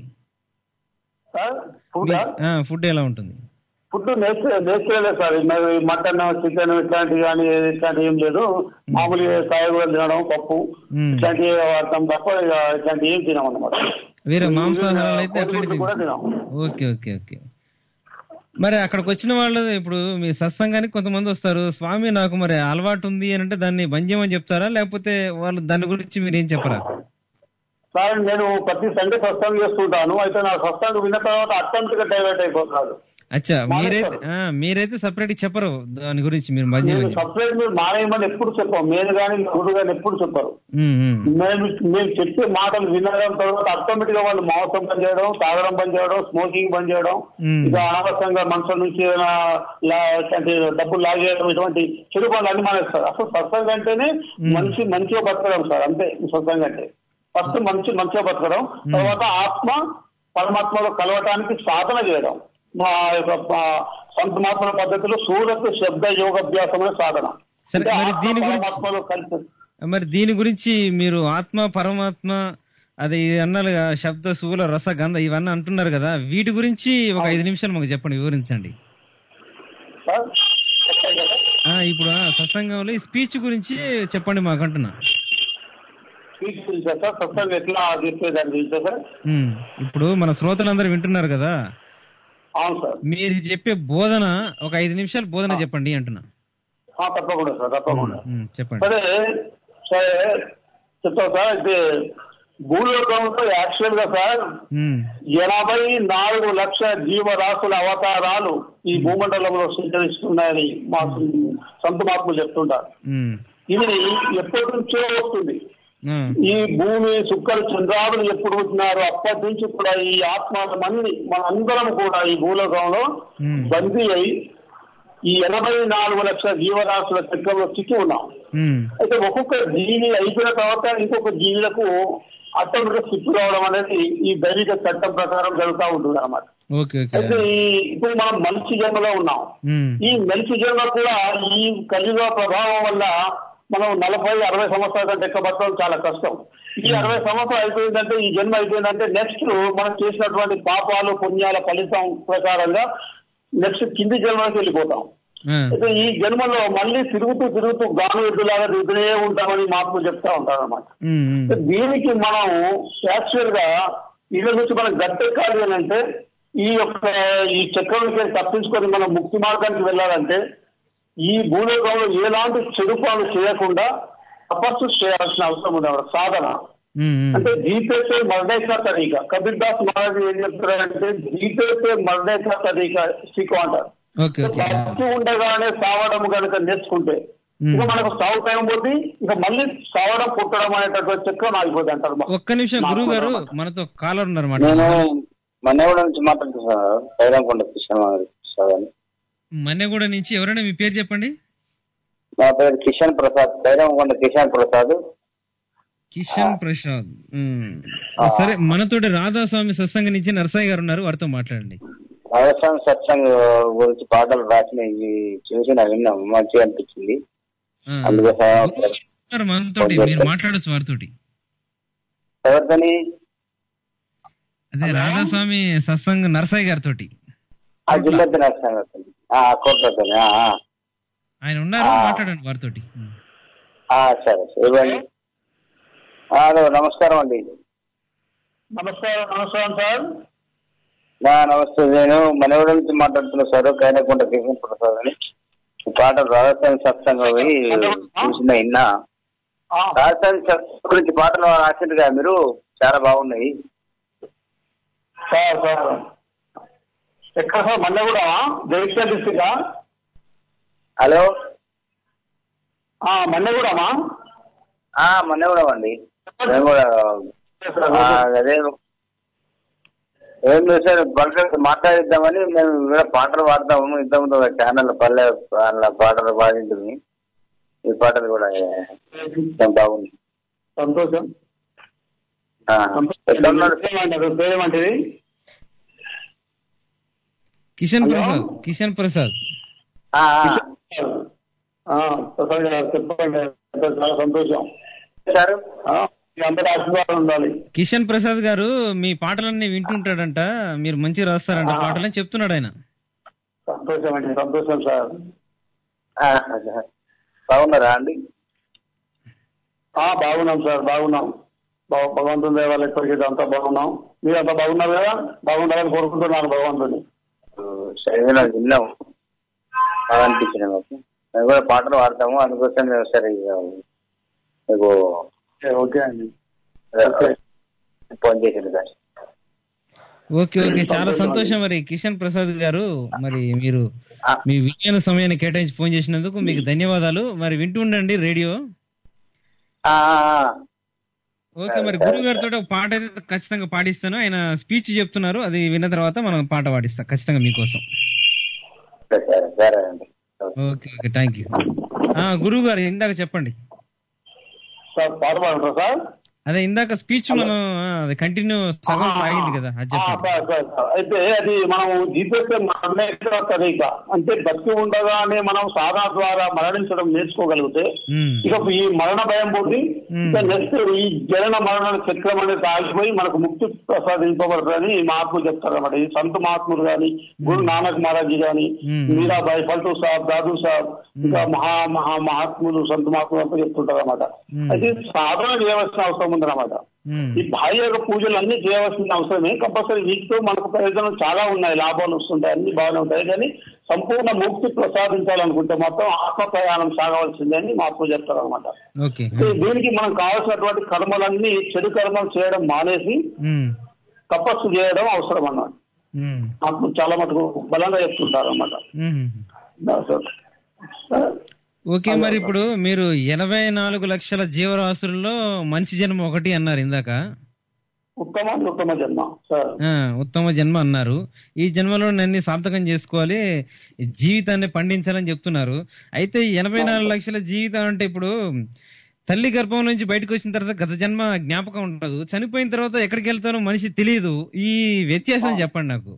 ఫుడ్ ఎలా ఉంటుంది? Food natural sir, mutton chicken ఇట్లాంటివి కానీ ఇట్లాంటివి ఏం లేదు. మామూలుగా కాయగూరలు తినడం, పప్పు ఇట్లాంటివి వాడతాం తప్ప ఇట్లాంటివి ఏం తినాం అన్నమాట. వేరే మాంసాహారాలు అయితే ఓకే ఓకే ఓకే మరి అక్కడికి వచ్చిన వాళ్ళు ఇప్పుడు మీ సత్సంగానికి కొంతమంది వస్తారు, స్వామి నాకు మరి అలవాటు ఉంది అని అంటే దాన్ని బంద్ చేయమని చెప్తారా, లేకపోతే వాళ్ళు దాని గురించి మీరు ఏం చెప్పరా? సార్ నేను ప్రతి సండే సత్సంగం చేస్తుంటాను, అయితే నా సత్సంగం విన్న తర్వాత అత్యంత డైవర్ట్ అయిపోతున్నారు. అచ్చా, మీరైతే మీరైతే సపరేట్ చెప్పరు దాని గురించి? మీరు సపరేట్ మీరు మానేయమని ఎప్పుడు చెప్పాం, నేను కానీ గురువు కానీ ఎప్పుడు చెప్పరు. మేము మేము చెప్పే మాటలు వినడం తర్వాత ఆటోమేటిక్ గా వాళ్ళు మాంసం బంద్ చేయడం, తాగడం బంద్ చేయడం, స్మోకింగ్ బంద్ చేయడం, ఇక అనవసరంగా మనుషుల నుంచి డబ్బులు లాగేయడం, ఇటువంటి చెడు పనులు అన్ని మానేస్తారు. అసలు సత్సంగం అంటేనే మనిషి మంచిగా బతకడం సార్, అంతే సత్సంగం అంటే. ఫస్ట్ మంచి మంచిగా బతకడం, తర్వాత ఆత్మ పరమాత్మలో కలవటానికి సాధన చేయడం. మా యొక్క సంత మహాత్మల పద్ధతిలో సూరత్ శబ్ద యోగాభ్యాసం అనే సాధన. మరి దీని గురించి మరి దీని గురించి మీరు ఆత్మ పరమాత్మ అది అన్నారుగా, శబ్ద శూల రస గంధ ఇవన్నీ అంటున్నారు కదా, వీటి గురించి ఒక ఐదు నిమిషాలు మాకు చెప్పండి, వివరించండి. ఇప్పుడు సత్సంగంలో ఈ స్పీచ్ గురించి చెప్పండి మాకు అంటున్నా. ఇప్పుడు మన శ్రోతలందరూ వింటున్నారు కదా, మీరు చెప్పే బోధన ఒక ఐదు నిమిషాలు బోధన చెప్పండి అంటున్నా. తప్పకుండా సార్, తప్పకుండా చెప్పండి. సరే సరే చెప్తాం సార్. అయితే భూలోకంలో యాక్చువల్ గా సార్ ఎనభై నాలుగు లక్షల జీవరాశుల అవతారాలు ఈ భూమండలంలో సంచరిస్తున్నాయని మా సంత మహాత్ములు చెప్తుంటారు. ఇది ఎప్పటి నుంచో వస్తుంది. ఈ భూమి సుక్కలు చంద్రాదులు ఎప్పుడు వచ్చినారో అప్పటి నుంచి కూడా ఈ ఆత్మల మంది మనందరం కూడా ఈ భూలోకంలో బందీ అయి ఈ ఎనభై నాలుగు లక్షల జీవరాశుల చక్రంలో చిక్కి ఉన్నాం. అయితే ఒక్కొక్క జీవి అయిపోయిన తర్వాత ఇంకొక జీవులకు ఆటోమేటిక్ షిఫ్ట్ రావడం అనేది ఈ దైవిక చట్టం ప్రకారం జరుగుతూ ఉంటుంది అన్నమాట. అయితే ఇప్పుడు మనం మనిషి జన్మలో ఉన్నాం. ఈ మనిషి జన్మ కూడా ఈ కలియుగ ప్రభావం వల్ల మనం నలభై అరవై సంవత్సరాల కంటే ఎక్కువ బతకడం చాలా కష్టం. ఈ అరవై సంవత్సరాలు అయిపోయిందంటే, ఈ జన్మ అయిపోయిందంటే నెక్స్ట్ మనం చేసినటువంటి పాపాలు పుణ్యాల ఫలితం ప్రకారంగా నెక్స్ట్ కింది జన్మకి వెళ్ళిపోతాం. అయితే ఈ జన్మలో మళ్ళీ తిరుగుతూ తిరుగుతూ గాను ఎద్దులాగా తిరుగుతూనే ఉంటామని మాకు చెప్తా ఉంటారు అనమాట. దీనికి మనం యాక్చువల్ గా వీళ్ళ నుంచి మనం గట్టెక్కాలి అని అంటే, ఈ యొక్క ఈ చక్రంకి తప్పించుకొని మనం ముక్తి మార్గానికి వెళ్ళాలంటే ఈ భూలోకంలో ఎలాంటి చెడు పనులు చేయకుండా తపస్సు చేయాల్సిన అవసరం ఉంది. సాధన అంటే జీతే మర్దేశా తరీకా. కబీర్ దాస్ మహారాజ్ ఏం చెప్తారంటే జీతే మర్దేశా తరీకా సిక్కు అంటారు. బతికి ఉండగానే సావడం కనుక నేర్చుకుంటే ఇక మనకు సాగు టైం పోతే ఇక మళ్ళీ సావడం పుట్టడం అనేటటువంటి చక్రం ఆగిపోతుంది అంటారు. ఒక్క నిమిషం గురువు గారు, మనతో కాలర్ ఉన్నారు. నేను మన్నెగూడ నుంచి మాట్లాడుతున్నాను. మన్నెగూడ నుంచి ఎవరైనా మీ పేరు చెప్పండి. నా పేరు కిషన్ ప్రసాద్, బైరంకొండ కిషన్ ప్రసాద్. కిషన్ ప్రసాద్ సరే, మనతోటి రాధాస్వామి సత్సంగం నుంచి నరసాయి గారు ఉన్నారు, వారితో మాట్లాడండి. రాధాస్వామి సత్సంగ్ గురించి పాటలు రాసిన చూసి నాకు విన్నాం, మంచిగా అనిపించింది. మనతోటి మీరు మాట్లాడచ్చు వారితోటి. ఎవరితోని? అదే రాధాస్వామి సత్సంగం నరసాయి గారితో. జిల్లా నరసాయి ఆయన ఉన్నారు, మాట్లాడండి వారితోటి. సరే ఇవ్వండి. హలో, నమస్కారం అండి. నమస్కారం నమస్కారం సార్. నమస్తే, నేను మనవడ నుంచి మాట్లాడుతున్నా సార్, కైనకొండ కిషన్ ప్రసాద్ అని. ఈ పాట రాజస్థాన్ సత్సంగం పోయి చూసిన ఇన్నా. రాజస్థాన్ సత్సంగం గురించి పాటలు రాసిండు కదా మీరు, చాలా బాగున్నాయి సార్. సార్ ఎక్కడ సార్? మళ్ళీ కూడా జగిత్యాల డిస్ట్రిక్ట్. హలో, మళ్ళీ కూడామా? మొన్న కూడా అండి. మేము కూడా అదే ఏం లేదు సార్, బల్క్ మాట్లాడిద్దామని మేము కూడా పాటలు పాడతాము. ఇంతకుముందు ఛానల్ పల్లె పాటలు పాడింటుంది. ఈ పాటలు కూడా బాగుంది. సంతోషం. పేరేమంటది? కిషన్ ప్రసాద్. కిషన్ ప్రసాద్ చెప్పండి. చాలా సంతోషం సార్. అందరూ ఆశీర్వాదం ఉండాలి. కిషన్ ప్రసాద్ గారు మీ పాటలన్నీ వింటుంటాడంట, మీరు మంచిగా రాస్తారంట పాటలని చెప్తున్నాడు ఆయన. సంతోషం అండి, సంతోషం సార్. బాగున్నారా అండి? బాగున్నాం సార్, బాగున్నాం. భగవంతుని దేవాలు ఎప్పటికీ అంతా బాగున్నాం. మీరు అంతా బాగున్నారు కదా? బాగుండాలని కోరుకుంటున్నాను భగవంతుని. విన్నాము, బాగా అనిపించింది మాకు. మేము కూడా పాటలు పాడతాము, అందుకోసం సరే మీకు ఓకే అండి ఫోన్ చేసింది సార్. ఓకే ఓకే, చాలా సంతోషం. మరి కిషన్ ప్రసాద్ గారు, మరి మీరు మీ విలువైన సమయాన్ని కేటాయించి ఫోన్ చేసినందుకు మీకు ధన్యవాదాలు. మరి వింటూ ఉండండి రేడియో. ఓకే, మరి గురువు గారితో ఒక పాట అయితే ఖచ్చితంగా పాడిస్తాను. ఆయన స్పీచ్ చెప్తున్నారు, అది విన్న తర్వాత మనం పాట పాడిస్తాం ఖచ్చితంగా మీకోసం. Okay okay, thank you. గురువు గారు ఇందాక చెప్పండి సార్. పాట పాడతారా సార్? అదే ఇందాక స్పీచ్ మనం అది కంటిన్యూ సగం ఆగింది కదా, అది చెప్పండి. అయితే అది మనం జీవితే కదయిక అంటే బతికి ఉండగానే మనం సాధన ద్వారా మరణించడం నేర్చుకోగలిగితే ఇక ఈ మరణ భయం పోతే ఇక నెక్స్ట్ ఈ జనన మరణ చక్రం అనేది ఆగిపోయి మనకు ముక్తి ప్రసాదింపబడుతుందని మహాత్ములు చెప్తారు అన్నమాట. ఈ సంత మహాత్ములు గాని, గురు నానక్ మహారాజ్ గాని, మీరాబాయి, ఫల్టూ సాబ్, దాదు సాబ్, ఇంకా మహా మహా మహాత్ములు సంత మహాత్ములు అంతా చెప్తుంటారు అన్నమాట. అయితే సాధన చేయవలసిన అవసరం ఉందన్నమాట. ఈ బాహ్య పూజలు అన్ని చేయవలసిన అవసరమే. కంపల్సరీ వీటితో మనకు ప్రయోజనం చాలా ఉన్నాయి, లాభాలు వస్తుంటాయి, అన్ని బాగానే ఉంటాయి. కానీ సంపూర్ణ ముక్తి ప్రసాదించాలనుకుంటే మాత్రం ఆత్మ ప్రయాణం సాగవలసిందే అని మాకు చెప్తారు అనమాట. దీనికి మనం కావాల్సినటువంటి కర్మలన్నీ చెడు కర్మలు చేయడం మానేసి తపస్సు చేయడం అవసరం అన్నమాట. నాకు చాలా మటుకు బలంగా చెప్తుంటారు అన్నమాట. ఓకే, మరి ఇప్పుడు మీరు ఎనభై నాలుగు లక్షల జీవరాశుల్లో మనిషి జన్మ ఒకటి అన్నారు ఇందాక. ఉత్తమ ఉత్తమ జన్మ ఉత్తమ జన్మ అన్నారు. ఈ జన్మలో నన్ను సార్థకం చేసుకోవాలి, జీవితాన్ని పండించాలని చెప్తున్నారు. అయితే ఎనభై నాలుగు లక్షల జీవితం అంటే ఇప్పుడు తల్లి గర్భం నుంచి బయటకు వచ్చిన తర్వాత గత జన్మ జ్ఞాపకం ఉండదు, చనిపోయిన తర్వాత ఎక్కడికి వెళ్తానో మనిషి తెలియదు. ఈ వ్యత్యాసం చెప్పండి నాకు.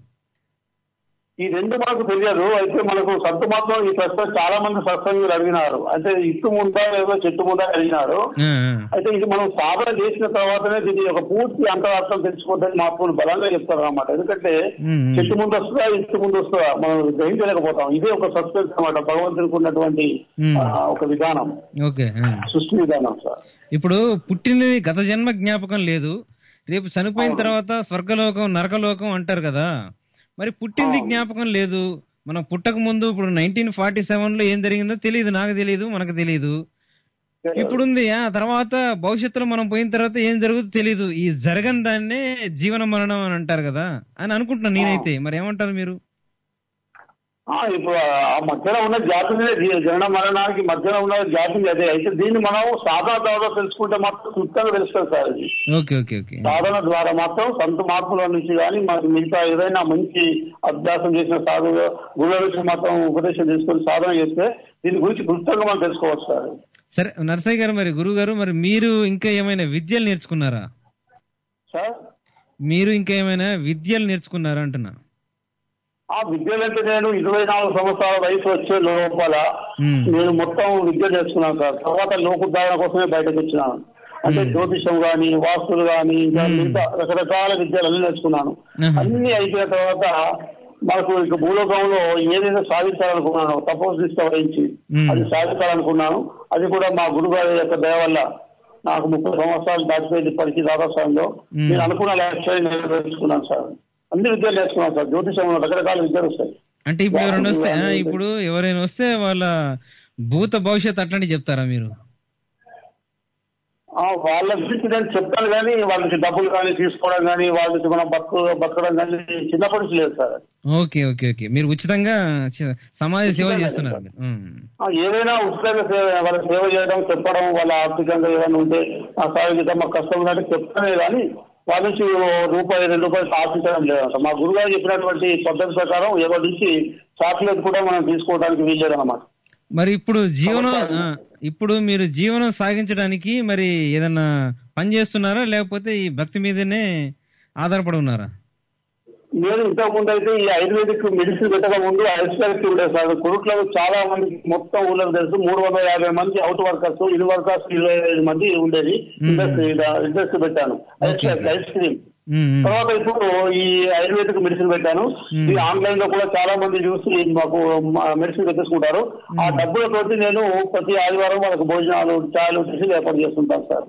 ఈ రెండు మనకు తెలియదు. అయితే మనకు సత్తు మాత్రం ఈ ప్రశ్న చాలా మంది సత్సంగులు అడిగినారు. అంటే ఇట్టు ముందా ఏదో చెట్టు ముందా అడిగినారు. అయితే ఇది మనం సాధన చేసిన తర్వాతనే దీని ఒక పూర్తి అంతరార్థం తెలుసుకోవద్దని మాత్రం బలంగా చెప్తారు అన్నమాట. ఎందుకంటే చెట్టు ముందు వస్తుందా ఇట్టు ముందు వస్తుందా మనం గ్రహించలేకపోతాం. ఇదే ఒక సస్పెన్స్ అన్నమాట, భగవంతునికి ఉన్నటువంటి ఒక విధానం, సృష్టి విధానం సార్. ఇప్పుడు పుట్టినది గత జన్మ జ్ఞాపకం లేదు, రేపు చనిపోయిన తర్వాత స్వర్గలోకం నరకలోకం అంటారు కదా. మరి పుట్టింది జ్ఞాపకం లేదు, మనం పుట్టక ముందు ఇప్పుడు నైన్టీన్ ఫార్టీ సెవెన్ లో ఏం జరిగిందో తెలియదు, నాకు తెలియదు, మనకు తెలియదు. ఇప్పుడుంది, ఆ తర్వాత భవిష్యత్తులో మనం పోయిన తర్వాత ఏం జరుగుతుందో తెలియదు. ఈ జరగని దాన్నే జీవన మరణం అని అంటారు కదా అని అనుకుంటున్నాను నేనైతే. మరి ఏమంటారు మీరు? ఇప్పుడు ఆ మధ్యలో ఉన్న జాతులే జనన మరణానికి మధ్యలో ఉన్న జాతులు అదే. అయితే దీన్ని మనం సాధన ద్వారా తెలుసుకుంటే మాత్రం క్లుప్తంగా తెలుస్తుంది సార్. ఇది సాధన ద్వారా మాత్రం సంత మార్పుల నుంచి కానీ మనకి మిగతా ఏదైనా మంచి అభ్యాసం చేసిన సాధన గురువుల నుంచి మాత్రం ఉపదేశం తీసుకొని సాధన చేస్తే దీని గురించి క్లుప్తంగా మనం తెలుసుకోవచ్చు సార్. సరే నరసయ్య గారు, మరి గురువు గారు, మరి మీరు ఇంకా ఏమైనా విద్యలు నేర్చుకున్నారా సార్? మీరు ఇంకా ఏమైనా విద్యలు నేర్చుకున్నారా అంటున్నా. ఆ విద్యలంటే నేను ఇరవై నాలుగు సంవత్సరాల వయసు వచ్చే లోపల నేను మొత్తం విద్య నేర్చుకున్నాను సార్. తర్వాత లోకోద్ధారణ కోసమే బయటకు వచ్చినాను. అంటే జ్యోతిషం గాని, వాస్తులు గాని, ఇంకా రకరకాల విద్యలు అన్ని నేర్చుకున్నాను. అన్ని అయిపోయిన తర్వాత మనకు ఇక భూలోకంలో ఏదైనా సాధించాలనుకున్నాను, తపోనిష్ట వహించి అది సాధించాలనుకున్నాను. అది కూడా మా గురుగారి యొక్క దయ వల్ల నాకు ముప్పై సంవత్సరాలు దాటిపోయింది ఇప్పటికీ రాధాస్వామిలో. నేను అనుకున్న లక్ష్యాన్ని నెరవేర్చుకున్నాను సార్. అన్ని విద్యలు నేర్చుకున్నాను సార్. జ్యోతిషంలో రకరకాల విద్యలు వస్తాయి. అంటే ఇప్పుడు ఎవరైనా వస్తే ఇప్పుడు ఎవరైనా వస్తే వాళ్ళ భూత భవిష్యత్ అట్లాంటి చెప్తారా మీరు? వాళ్ళ గురించి నేను చెప్తాను కానీ వాళ్ళకి డబ్బులు కానీ తీసుకోవడం కానీ వాళ్ళకి మనం బతు బతకడం కానీ చిన్నప్పటి నుంచి లేదు సార్. ఓకే ఓకే ఓకే మీరు ఉచితంగా సమాజ సేవ చేస్తున్నారు. ఏదైనా ఉచితంగా సేవ వాళ్ళ సేవ చేయడం, చెప్పడం, వాళ్ళ ఆర్థికంగా ఏదైనా ఉంటే ఆ సార్ మాకు కష్టం ఉన్నట్టు చెప్తానే కానీ వాళ్ళ నుంచి రూపాయి రెండు రూపాయలు ఆశించడం లేదంట. మా గురుగారు చెప్పినటువంటి పద్ధతి ప్రకారం ఎవరి నుంచి చాక్లెట్ కూడా మనం తీసుకోవడానికి వీల్లేదన్నమాట. మరి ఇప్పుడు జీవనం ఇప్పుడు మీరు జీవనం సాగించడానికి మరి ఏదన్నా పని చేస్తున్నారా లేకపోతే ఈ భక్తి మీదనే ఆధారపడి ఉన్నారా? నేను ఇంతకు ముందు అయితే ఈ ఆయుర్వేదిక్ మెడిసిన్ పెట్టక ముందు ఐసోలేట్ ఉండేది సార్. కొరుట్లో చాలా మంది మొత్తం ఊళ్ళో తెలుసు మూడు వందల యాభై మంది అవుట్ వర్కర్స్, ఇన్ వర్కర్స్ ఇరవై ఐదు మంది ఉండేది. ఇండస్ట్రీ ఇండస్ట్రీ పెట్టాను ఐస్ క్రీమ్. తర్వాత ఇప్పుడు ఈ ఆయుర్వేదిక్ మెడిసిన్ పెట్టాను. ఈ ఆన్లైన్ లో కూడా చాలా మంది చూసి మాకు మెడిసిన్ తెచ్చుకుంటారు. ఆ డబ్బులతోటి నేను ప్రతి ఆదివారం వాళ్ళకి భోజనాలు, ఛాయలు టిఫిన్ ఏర్పాటు చేస్తుంటాను సార్.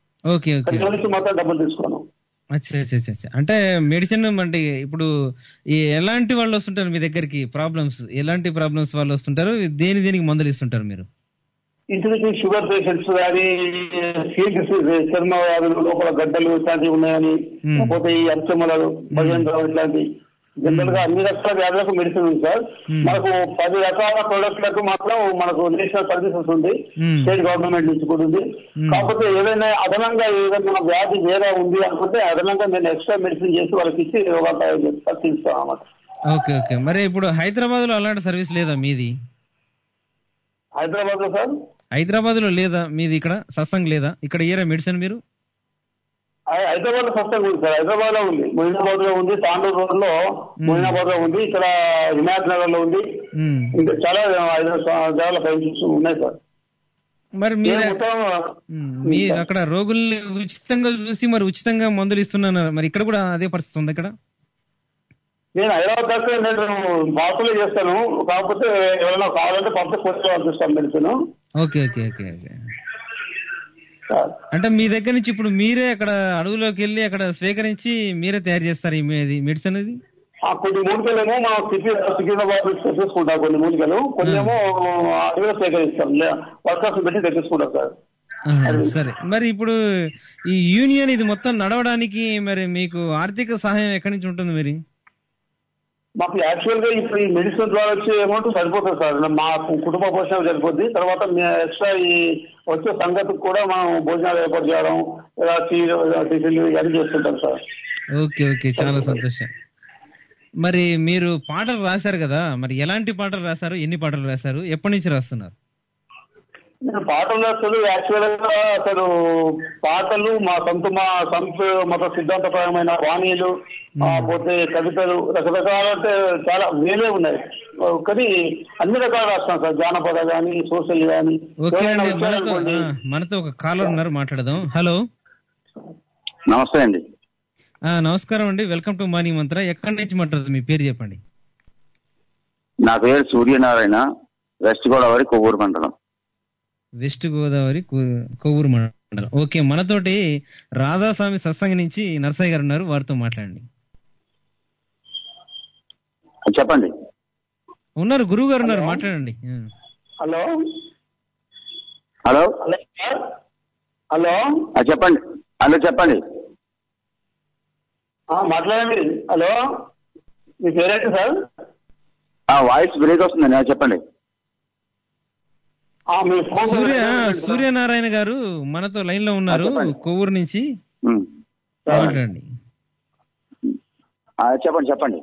మొత్తం డబ్బులు తీసుకున్నాను. అంటే మెడిసిన్ అంటే ఇప్పుడు ఎలాంటి వాళ్ళు వస్తుంటారు మీ దగ్గరికి? ప్రాబ్లమ్స్ ఎలాంటి ప్రాబ్లమ్స్ వాళ్ళు వస్తుంటారు? దేని దేనికి మందులు ఇస్తుంటారు మీరు? ఇంటికి షుగర్ పేషెంట్స్ కానీ, స్కిన్ డిసీజ్, చర్మ వ్యాధులు, లోపల గడ్డలు ఇట్లాంటివి ఉన్నాయని, లేకపోతే ఈ అర్చమలు, భజంత్రం ఇట్లాంటి జనరల్ గా అన్ని రకాల వ్యాధులకు మెడిసిన్ ఉంది సార్. మనకు పది రకాల ప్రొడక్ట్లకు మాత్రం మనకు నేషనల్ సర్వీసెస్ ఉంది, స్టేట్ గవర్నమెంట్ నుంచి కూడా ఉంది. కాకపోతే ఏదైనా అదనంగా ఏదైనా వ్యాధి వేరే ఉంది అనుకుంటే అదనంగా నేను ఎక్స్ట్రా మెడిసిన్ చేసి వాళ్ళకి ఇచ్చి తీస్తాను అన్నమాట. ఓకే ఓకే మరి ఇప్పుడు హైదరాబాద్ లో అలాంటి సర్వీస్ లేదా మీది? హైదరాబాద్ లో సార్ హైదరాబాద్ లో లేదా మీది? ఇక్కడ సత్సంగ్ లేదా? ఇక్కడ ఇయరా మెడిసిన్ మీరు? హైదరాబాద్ లో సత్సంగ్ ఉంది సార్. హైదరాబాద్ లో ఉంది, మొయినాబాద్ లో ఉంది, తాండూరు రోడ్ లో మొయినాబాద్ లో ఉంది, ఇక్కడ హిమాయత్ నగర్ లో ఉంది, ఇంకా చాలా ఐదు ఫైవ్ ఉన్నాయి సార్. మరి మీరు మీరు అక్కడ రోగుల్ని ఉచితంగా చూసి మరి ఉచితంగా మందులు ఇస్తున్నారు, మరి ఇక్కడ కూడా అదే పరిస్థితి ఉంది? ఇక్కడ నేను హైదరాబాద్ దాకా నేను బాసులే చేస్తాను, కాకపోతే ఎవరైనా కావాలంటే పంపిస్తే కొద్దిగా పంపిస్తాను medicine. Okay okay okay okay అంటే మీ దగ్గర నుంచి ఇప్పుడు మీరే అక్కడ అడవులోకి వెళ్ళి అక్కడ స్వీకరించి మీరే తయారు చేస్తారు ఈ మెడిసిన్? అది కొన్ని మూలికలేమో మనం సిటీ సికింద్రాబాద్ తెచ్చేసుకుంటాం, కొన్ని మూలికలు కొన్నేమో అడవిలో సేకరిస్తాం, వర్కర్స్ పెట్టి తెచ్చేసుకుంటాం సార్. సరే మరి ఇప్పుడు ఈ యూనియన్ ఇది మొత్తం నడవడానికి మరి మీకు ఆర్థిక సహాయం ఎక్కడి నుంచి ఉంటుంది? మరి మాకు యాక్చువల్ గా ఇప్పుడు ఈ మెడిసిన్ ద్వారా వచ్చే అమౌంట్ సరిపోతుంది సార్, మా కుటుంబ పోషణ సరిపోద్ది. తర్వాత ఎక్స్ట్రా ఈ వచ్చే సంగతికి కూడా మనం భోజనాలు ఏర్పాటు చేయడం, టిఫిన్లు ఇవన్నీ చేస్తుంటాం సార్. ఓకే ఓకే చాలా సంతోషం. మరి మీరు పాటలు రాశారు కదా, మరి ఎలాంటి పాటలు రాశారు? ఎన్ని పాటలు రాశారు? ఎప్పటి నుంచి రాస్తున్నారు? నేను పాటలు రాస్తాను యాక్చువల్ గా అసలు పాటలు మా సొంత మా సంత మత సిద్ధాంతపరమైన వాణీలు, పోతే కవితలు, రకరకాల అంటే చాలా వేలే ఉన్నాయి, కానీ అన్ని రకాలు రాస్తాను సార్. జానపద గానీ, సోషల్ గానీ. మనతో ఒక కాలర్ ఉన్నారు, మాట్లాడదాం. హలో, నమస్తే అండి. నమస్కారం అండి, వెల్కమ్ టు మార్నింగ్ మంత్ర. ఎక్కడి నుంచి మాట్లాడుతుంది? మీ పేరు చెప్పండి. నా పేరు సూర్యనారాయణ, వెస్ట్ గోదావరి కొవ్వూరు మండలం. వెస్ట్ గోదావరి కొవ్వూరు మండలం. ఓకే, మనతోటి రాధాస్వామి సత్సంగ నుంచి నర్సయ్య గారు ఉన్నారు, వారితో మాట్లాడండి. చెప్పండి. ఉన్నారు, గురువు గారు ఉన్నారు, మాట్లాడండి. హలో హలో హలో చెప్పండి. హలో చెప్పండి, మాట్లాడండి. హలో, మీ పేరేంటి సార్? వాయిస్ బ్రేక్ వస్తుందండి, చెప్పండి. సూర్య సూర్యనారాయణ గారు మనతో లైన్ లో ఉన్నారు, కొవ్వూరు నుంచి, మాట్లాడండి. చెప్పండి చెప్పండి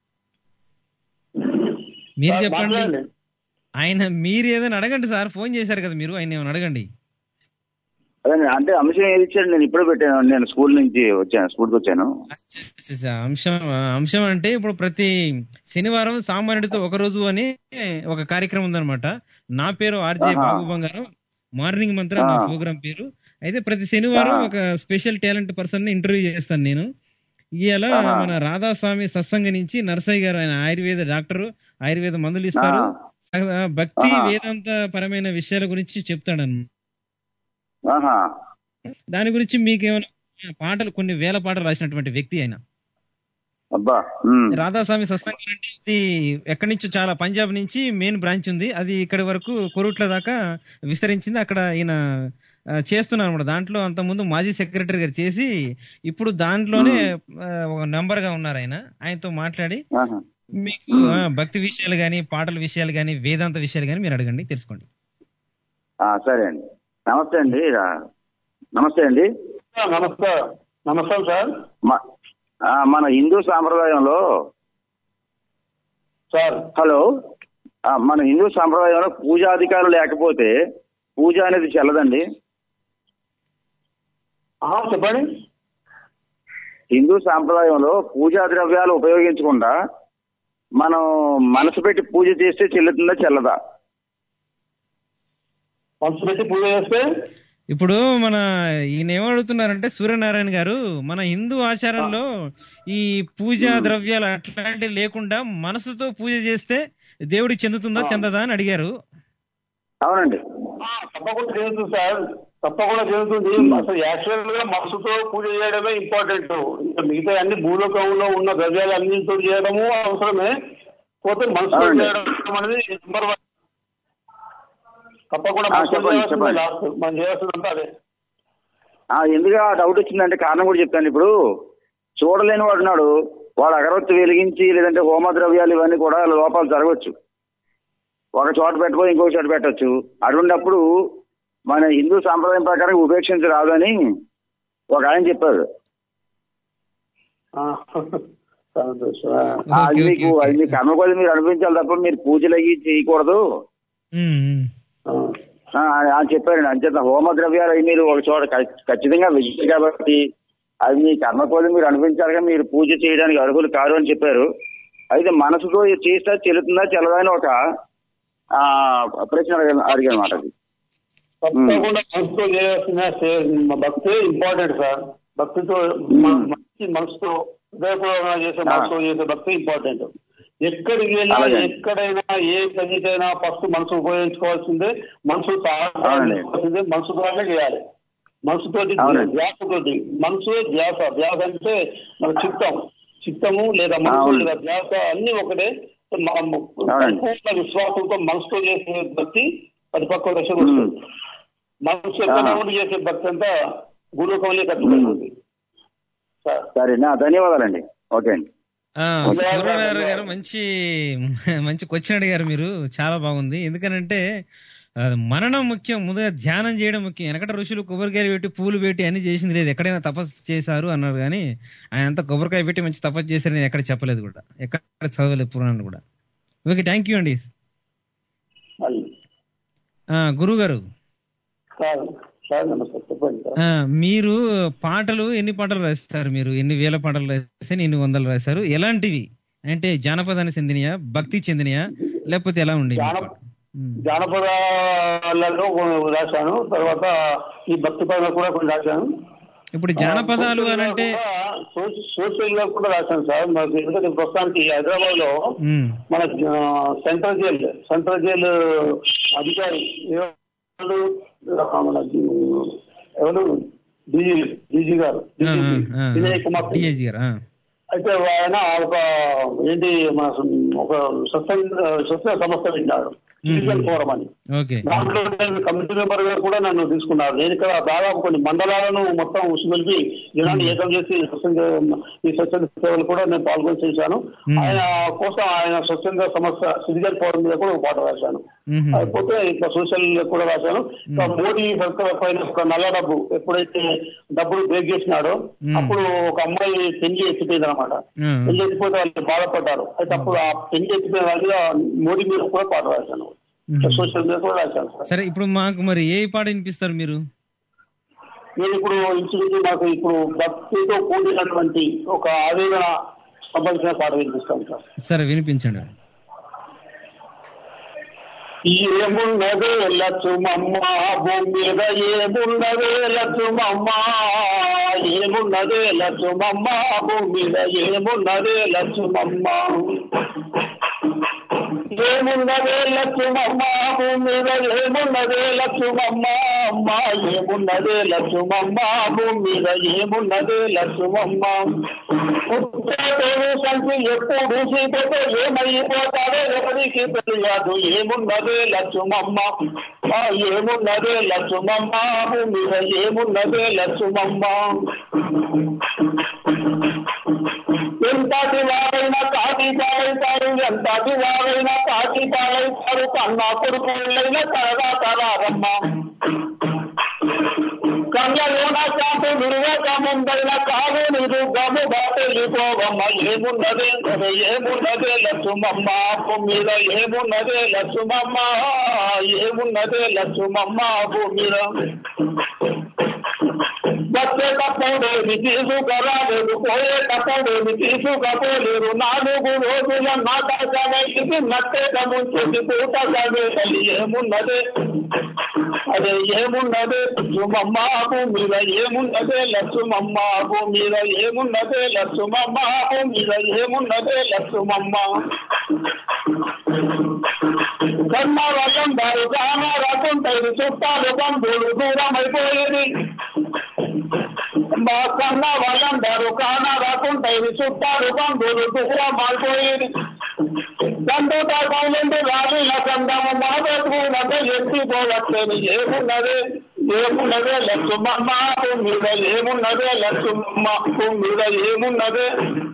మీరు చెప్పండి. ఆయన మీరు ఏదైనా అడగండి సార్, ఫోన్ చేశారు కదా మీరు, ఆయన ఏమైనా అడగండి. అదే అంటే అంశం ఏది ఇచ్చాడు? నేను ఇప్పుడే పెట్టాను, నేను స్కూల్ నుంచి వచ్చాను, స్కూల్కి వచ్చాను. అంశం అంశం అంటే ఇప్పుడు ప్రతి శనివారం సామాన్యుడితో ఒక రోజు అని ఒక కార్యక్రమం ఉందన్నమాట. నా పేరు ఆర్జే బాబు బంగారం, మార్నింగ్ మంత్ర నా ప్రోగ్రామ్ పేరు. అయితే ప్రతి శనివారం ఒక స్పెషల్ టాలెంట్ పర్సన్ ని ఇంటర్వ్యూ చేస్తాను నేను. ఇవాళ మన రాధాస్వామి సత్సంగ నుంచి నర్సయ్య గారు, ఆయన ఆయుర్వేద డాక్టర్, ఆయుర్వేద మందులు ఇస్తారు, భక్తి వేదాంత పరమైన విషయాల గురించి చెప్తాడన్నమాట. దాని గురించి మీకేమైనా పాటలు, కొన్ని వేల పాటలు రాసినటువంటి వ్యక్తి ఆయన. అబ్బా. రాధాస్వామి సత్సంగం అంటే ఇది ఎక్కడి నుంచో, చాలా పంజాబ్ నుంచి మెయిన్ బ్రాంచ్ ఉంది, అది ఇక్కడి వరకు కొరుట్ల దాకా విస్తరించింది. అక్కడ ఈయన చేస్తున్నారు అనమాట. దాంట్లో అంత ముందు మాజీ సెక్రటరీ గారు చేసి ఇప్పుడు దాంట్లోనే ఒక నెంబర్ గా ఉన్నారు ఆయన. ఆయనతో మాట్లాడి మీకు భక్తి విషయాలు గాని, పాటల విషయాలు గాని, వేదాంత విషయాలు గాని మీరు అడగండి, తెలుసుకోండి. సరే అండి. నమస్తే అండి. నమస్తే అండి. నమస్తే. నమస్తే సార్. మన హిందూ సాంప్రదాయంలో సార్ హలో మన హిందూ సాంప్రదాయంలో పూజాధికారులు లేకపోతే పూజ అనేది చెల్లదండి. చెప్పండి. హిందూ సాంప్రదాయంలో పూజా ద్రవ్యాలు ఉపయోగించకుండా మనం మనసు పెట్టి పూజ చేస్తే చెల్లుతుందా చెల్లదా? మనసు పెట్టి పూజ చేస్తే ఇప్పుడు మన ఈయన ఏమడుగుతున్నారంటే సూర్యనారాయణ గారు, మన హిందూ ఆచారంలో ఈ పూజా ద్రవ్యాలు అట్లాంటివి లేకుండా మనసుతో పూజ చేస్తే దేవుడికి చెందుతుందా చెందదా అని అడిగారు. అవునండి. తప్పకుండా చెందుతుంది సార్, తప్పకుండా చెందుతుంది. అసలు యాక్చువల్ గా మనసుతో పూజ చేయడమే ఇంపార్టెంట్. ఇంకా మిగతా అన్ని భూలోకంలో ఉన్న ద్రవ్యాలు అన్నింటితో చేయడము అవసరమే, పోతే మనసుతో చేయడం అనేది నెంబర్ వన్. తప్పకుండా మనం చేయాల్సిందంటే అదే. ఎందుకు ఆ డౌట్ వచ్చిందంటే కారణం కూడా చెప్తాను. ఇప్పుడు చూడలేని వాడు ఉన్నాడు, వాడు అగరవత్తి వెలిగించి లేదంటే హోమ ద్రవ్యాలు ఇవన్నీ కూడా లోపాలు జరగవచ్చు. ఒక చోట పెట్టబోయి ఇంకొక చోట పెట్టచ్చు. అటువంటిప్పుడు మన హిందూ సాంప్రదాయం ప్రకారం ఉపేక్షించరాదని ఒక ఆయన చెప్పారు. అది మీకు అది మీ కర్మ కొద్ది మీరు అనిపించాలి తప్ప మీరు పూజలు అయ్యి చేయకూడదు అని చెప్పారండి. అంచేత హోమ ద్రవ్యాలు అవి మీరు ఒక చోట ఖచ్చితంగా వెయ్యాలి కాబట్టి అది మీ కర్మ కొద్ది మీరు అనిపించాలిగా, మీరు పూజ చేయడానికి అర్హులు కారు అని చెప్పారు. అయితే మనసుతో చేస్తే చెల్లుతుందా చెల్లదా అని ఒక ప్రశ్న అడిగాను మాట. అది తప్పకుండా మనసుతో చేయాల్సిన భక్తి ఇంపార్టెంట్ సార్. భక్తితో మంచి మనసుతో హృదయపూర్వకంగా చేసే మనసుతో చేసే భక్తి ఇంపార్టెంట్. ఎక్కడికి వెళ్ళినా ఎక్కడైనా ఏ పనికైనా ఫస్ట్ మనసు ఉపయోగించుకోవాల్సిందే, మనసు సహాయపడాల్సిందే, మనసు ద్వారానే చేయాలి. మనసుతోటి ధ్యాసతోటి. మనసు ధ్యాస. ధ్యాస అంటే మన చిత్తం, చిత్తము లేదా మనసు లేదా ధ్యాస అన్ని ఒకటే. సంపూర్ణ విశ్వాసంతో మనసుతో చేసే భక్తి పరిపక్వ దశ వస్తుంది. మనసు ఎక్కడ ఉండి చేసే భక్తి అంతా గురుకంలో కట్టుకుంటుంది. సరేనా, ధన్యవాదాలండి. ఓకే అండి. సూర్యనారాయణ గారు మంచి మంచి క్వశ్చన్ అడిగారు మీరు, చాలా బాగుంది. ఎందుకనంటే మననం ముఖ్యం, ముందుగా ధ్యానం చేయడం ముఖ్యం. వెనకట ఋషులు కొబ్బరికాయలు పెట్టి పూలు పెట్టి అన్ని చేసింది లేదు, ఎక్కడైనా తపస్సు చేశారు అన్నారు కానీ ఆయన అంతా కొబ్బరికాయ పెట్టి మంచి తపస్సు చేశారు నేను ఎక్కడ చెప్పలేదు కూడా, ఎక్కడ చదవలేదు పురాణాలు కూడా. ఓకే, థ్యాంక్ యూ అండి. గురువు గారు, మీరు పాటలు ఎన్ని పాటలు రాస్తారు? మీరు ఎన్ని వేల పాటలు రాస్తే ఎన్ని వందలు రాస్తారు? ఎలాంటివి అంటే జానపదానికి చెందినయా, భక్తి చెందినయా, లేకపోతే ఎలా ఉండే? జానపదాలలో రాశాను, తర్వాత ఈ భక్తి పదాలు కూడా కొన్ని రాశాను. ఇప్పుడు జానపదాలు అని అంటే సోషల్ గా కూడా రాశాను సార్. మాకు ఎందుకంటే ప్రస్తుతానికి హైదరాబాద్ లో మన సెంట్రల్ జైల్ సెంట్రల్ జైల్ అధికారి మన ఎవరు డీజీ డీజీ గారు వినయ్ కుమార్ అయితే ఆయన ఒక ఏంటి మన ఒక సత్సంగ సత్సంగ సంస్థ పెట్టినాడు, సిటిజన్ ఫోరం అని. దాంట్లో కమిటీ మెంబర్ గా కూడా నన్ను తీసుకున్నారు. నేను ఇక్కడ దాదాపు కొన్ని మండలాలను మొత్తం ఉసుగొలిపి జనాన్ని ఏకం చేసి ఈ స్వచ్ఛంద సేవలు కూడా నేను పాల్గొని చేశాను. ఆయన కోసం ఆయన స్వచ్ఛంద సంస్థ సిటిజన్ ఫోరం మీద కూడా ఒక పాట రాశాను. అయిపోతే ఇట్లా సోషల్ కూడా రాశాను. మోడీ సర్కార్ పైన ఒక నల్ల డబ్బు ఎప్పుడైతే డబ్బులు బ్రేక్ చేసినాడో అప్పుడు ఒక అమ్మాయి పెళ్లి ఎత్తిపోయింది అనమాట. పెళ్లి ఎత్తిపోతే వాళ్ళు బాధపడ్డారు. అయితే అప్పుడు ఆ పెళ్లి ఎత్తిపోయిన వాళ్ళ మోడీ మీద కూడా పాట రాశాను, సోషల్ మీడియా కూడా రాశాను. సరే, ఇప్పుడు మాకు మరి ఏ పాట వినిపిస్తారు మీరు? నేను ఇప్పుడు ఇంచుమించు నాకు ఇప్పుడు భక్తితో కూడినటువంటి ఒక ఆవేదన సంబంధించిన పాట వినిపిస్తాను సార్. సరే, వినిపించండి. ఏమున్నదే లక్ష్మమ్మ భూమి మీద, ఏమున్నదే లక్ష్మమ్మ, ఏమున్నదే లక్ష్మమ్మ భూమి మీద, ఏమున్నదే లక్ష్మమ్మ, ఏమున్నదే లక్ష్మమ్మ భూమి మీద ఏమున్నదే లక్ష్మమ్మ అమ్మ ఏమున్నదే లక్ష్మమ్మ భూమి మీద ఏమున్నదే లక్ష్మమ్మ సంచి ఎప్పుడు సీతతో ఏమైపోతాడో ఎవరికి తెలియదు ఏమున్నదే లక్ష్మమ్మ ఏమున్నదే లక్ష్మమ్మ భూమి మీద ఏమున్నదే లక్ష్మమ్మ ఎంతటి వారైనా కాకి పాలైతారు ఎంతటి వారైనా కాకి పాలైతారు కన్నా కొడుకులైన తరగా తరారమ్మ కళ్ళలోన కాపు విరువక ముందైన కాదు నీరు గము బాటెళ్ళిపోవమ్మ ఏమున్నదే ఏమున్నదే లక్ష్మమ్మ భూమి మీద ఏమున్నదే లక్ష్మమ్మ ఏమున్నదే లక్ష్మమ్మ భూమి మీద వచ్చేటప్పుడేమి తీసుకురాలేదు పోయేటప్పుడేమి తీసుకపోలేరు నాలుగు రోజుల నాటకమైంది నట్టేట ముంచేది పూటగానే తల్లి ఏమున్నదే అదే ఏమున్నదే లక్ష్మమ్మ భూమి మీద ఏమున్నదే లక్ష్మమ్మ భూమి మీద ఏమున్నదే లక్ష్మమ్మ భూమి మీద ఏమున్నదే లక్ష్మమ్మ కన్న వల్లం వారు గాన రకుంటారు చుట్టాలు బంధువులు దూరం అయిపోయేది మా కన్న వాళ్ళందరూ కాన రాకుంటాయి చుట్టారు బంధువులు దూరం అయిపోయేది దండుతా కౌలండి రాజుల కందము మా బతుకులంతా ఎత్తిపోవట్లేదు ఏమున్నదే ఏమున్నదే లక్ష్మమ్మ భూమి మీద ఏమున్నదే లక్ష్మమ్మ భూమి మీద ఏమున్నదే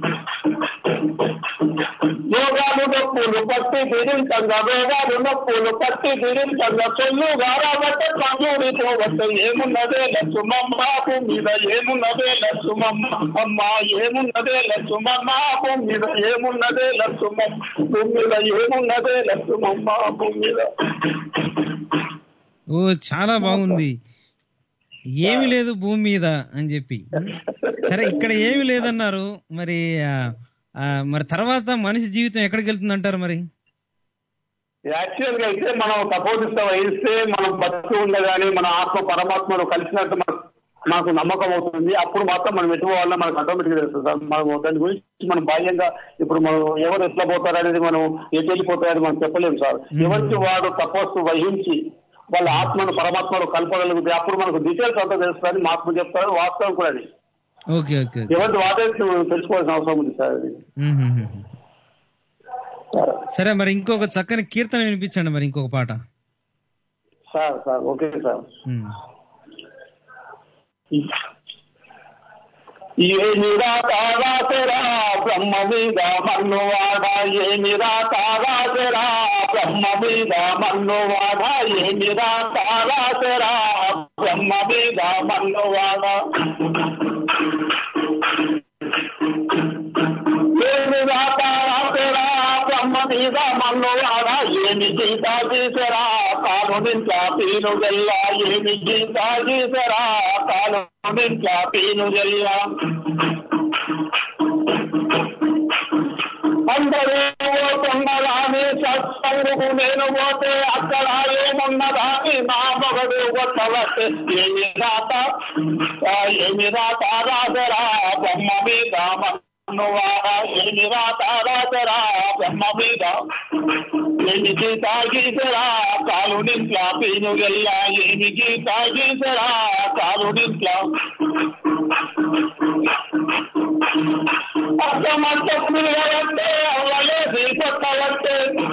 యోగాలు నొప్పులు పట్టి బిరించంగా వేగాలు నొప్పులు పట్టి బిరించంగా చొల్లు గారాబట్టే పంజూరిపోవట్టే ఏమున్నదే లక్ష్మమ్మ భూమి మీద ఏమున్నదే లక్ష్మమ్మ అమ్మ ఏమున్నదే లక్ష్మమ్మ భూమి మీద ఏమున్నదే లక్ష్మమ్మ భూమి మీద ఏమున్నదే లక్ష్మమ్మ భూమి మీద. ఓ చాలా బాగుంది. ఏమి లేదు భూమి మీద అని చెప్పి. సరే ఇక్కడ ఏమి లేదన్నారు, మరి మరి తర్వాత మనిషి జీవితం ఎక్కడికి వెళ్తుంది అంటారు? మరి యాక్చువల్ గా అయితే మనం తపోదిస్త వహిస్తే మనం బతుకు ఉండగానే మన ఆత్మ పరమాత్మను కలిసినట్టు మనకు నమ్మకం అవుతుంది. అప్పుడు మాత్రం మనం ఎటు పోవాలన్నా మనకు ఆటోమేటిక్ తెలుస్తుంది సార్. మనం దాని గురించి మనం బాహ్యంగా ఇప్పుడు మనం ఎవరు ఎట్లా పోతారు అనేది మనం ఎటు వెళ్ళిపోతారని మనం చెప్పలేము సార్. ఎవరికి వాడు తపస్సు వహించి వాళ్ళ ఆత్మను పరమాత్మను కలపగలిగితే అప్పుడు మనకు డీటెయిల్స్ అంతా తెలుస్తుంది. మా ఆత్మ చెప్తారు, వాస్తవం కూడా అది. ఎవరికి వాటే తెలుసుకోవాల్సిన అవసరం ఉంది సార్. సరే, మరి ఇంకొక చక్కని కీర్తన వినిపించండి, మరి ఇంకొక పాట. Sir sir okay sir. ఏమిరా తారాసరా బ్రహ్మ మీద మన్నువాడ, ఏమిరా తారాసరా బ్రహ్మ మీద మన్నువాడ, ఏమిరా తారాసరా బ్రహ్మ మీద మన్నువాడ, ఏమిరా తారాసరా బ్రహ్మ మీద మన్నువాడ, ఏమి గీతా తీసరా కాలు నింట్లా పీను గల్లా, ఏమి గీతా తీసరా కాలు నింట్లా పీను గల్లా, అందరూ పోతుండగాని సత్సంగుకు నేను పోతే అక్కడ ఏమున్నదాని నా మగడు కొట్టవట్టే, ఏమి రాత ఏమి రాత రాజరా బ్రహ్మ మీద మన్నువాడా, ఏమి రాత రాజరా బ్రహ్మ మీద, ఏమి గీతా గీసరా కాలు నింట్లా పీను గల్లా, ఏమి గీతా గీసరా కాలు నింట్లా, అర్థమర్థములవట్టే అవ్వలేది కొట్టవట్టే,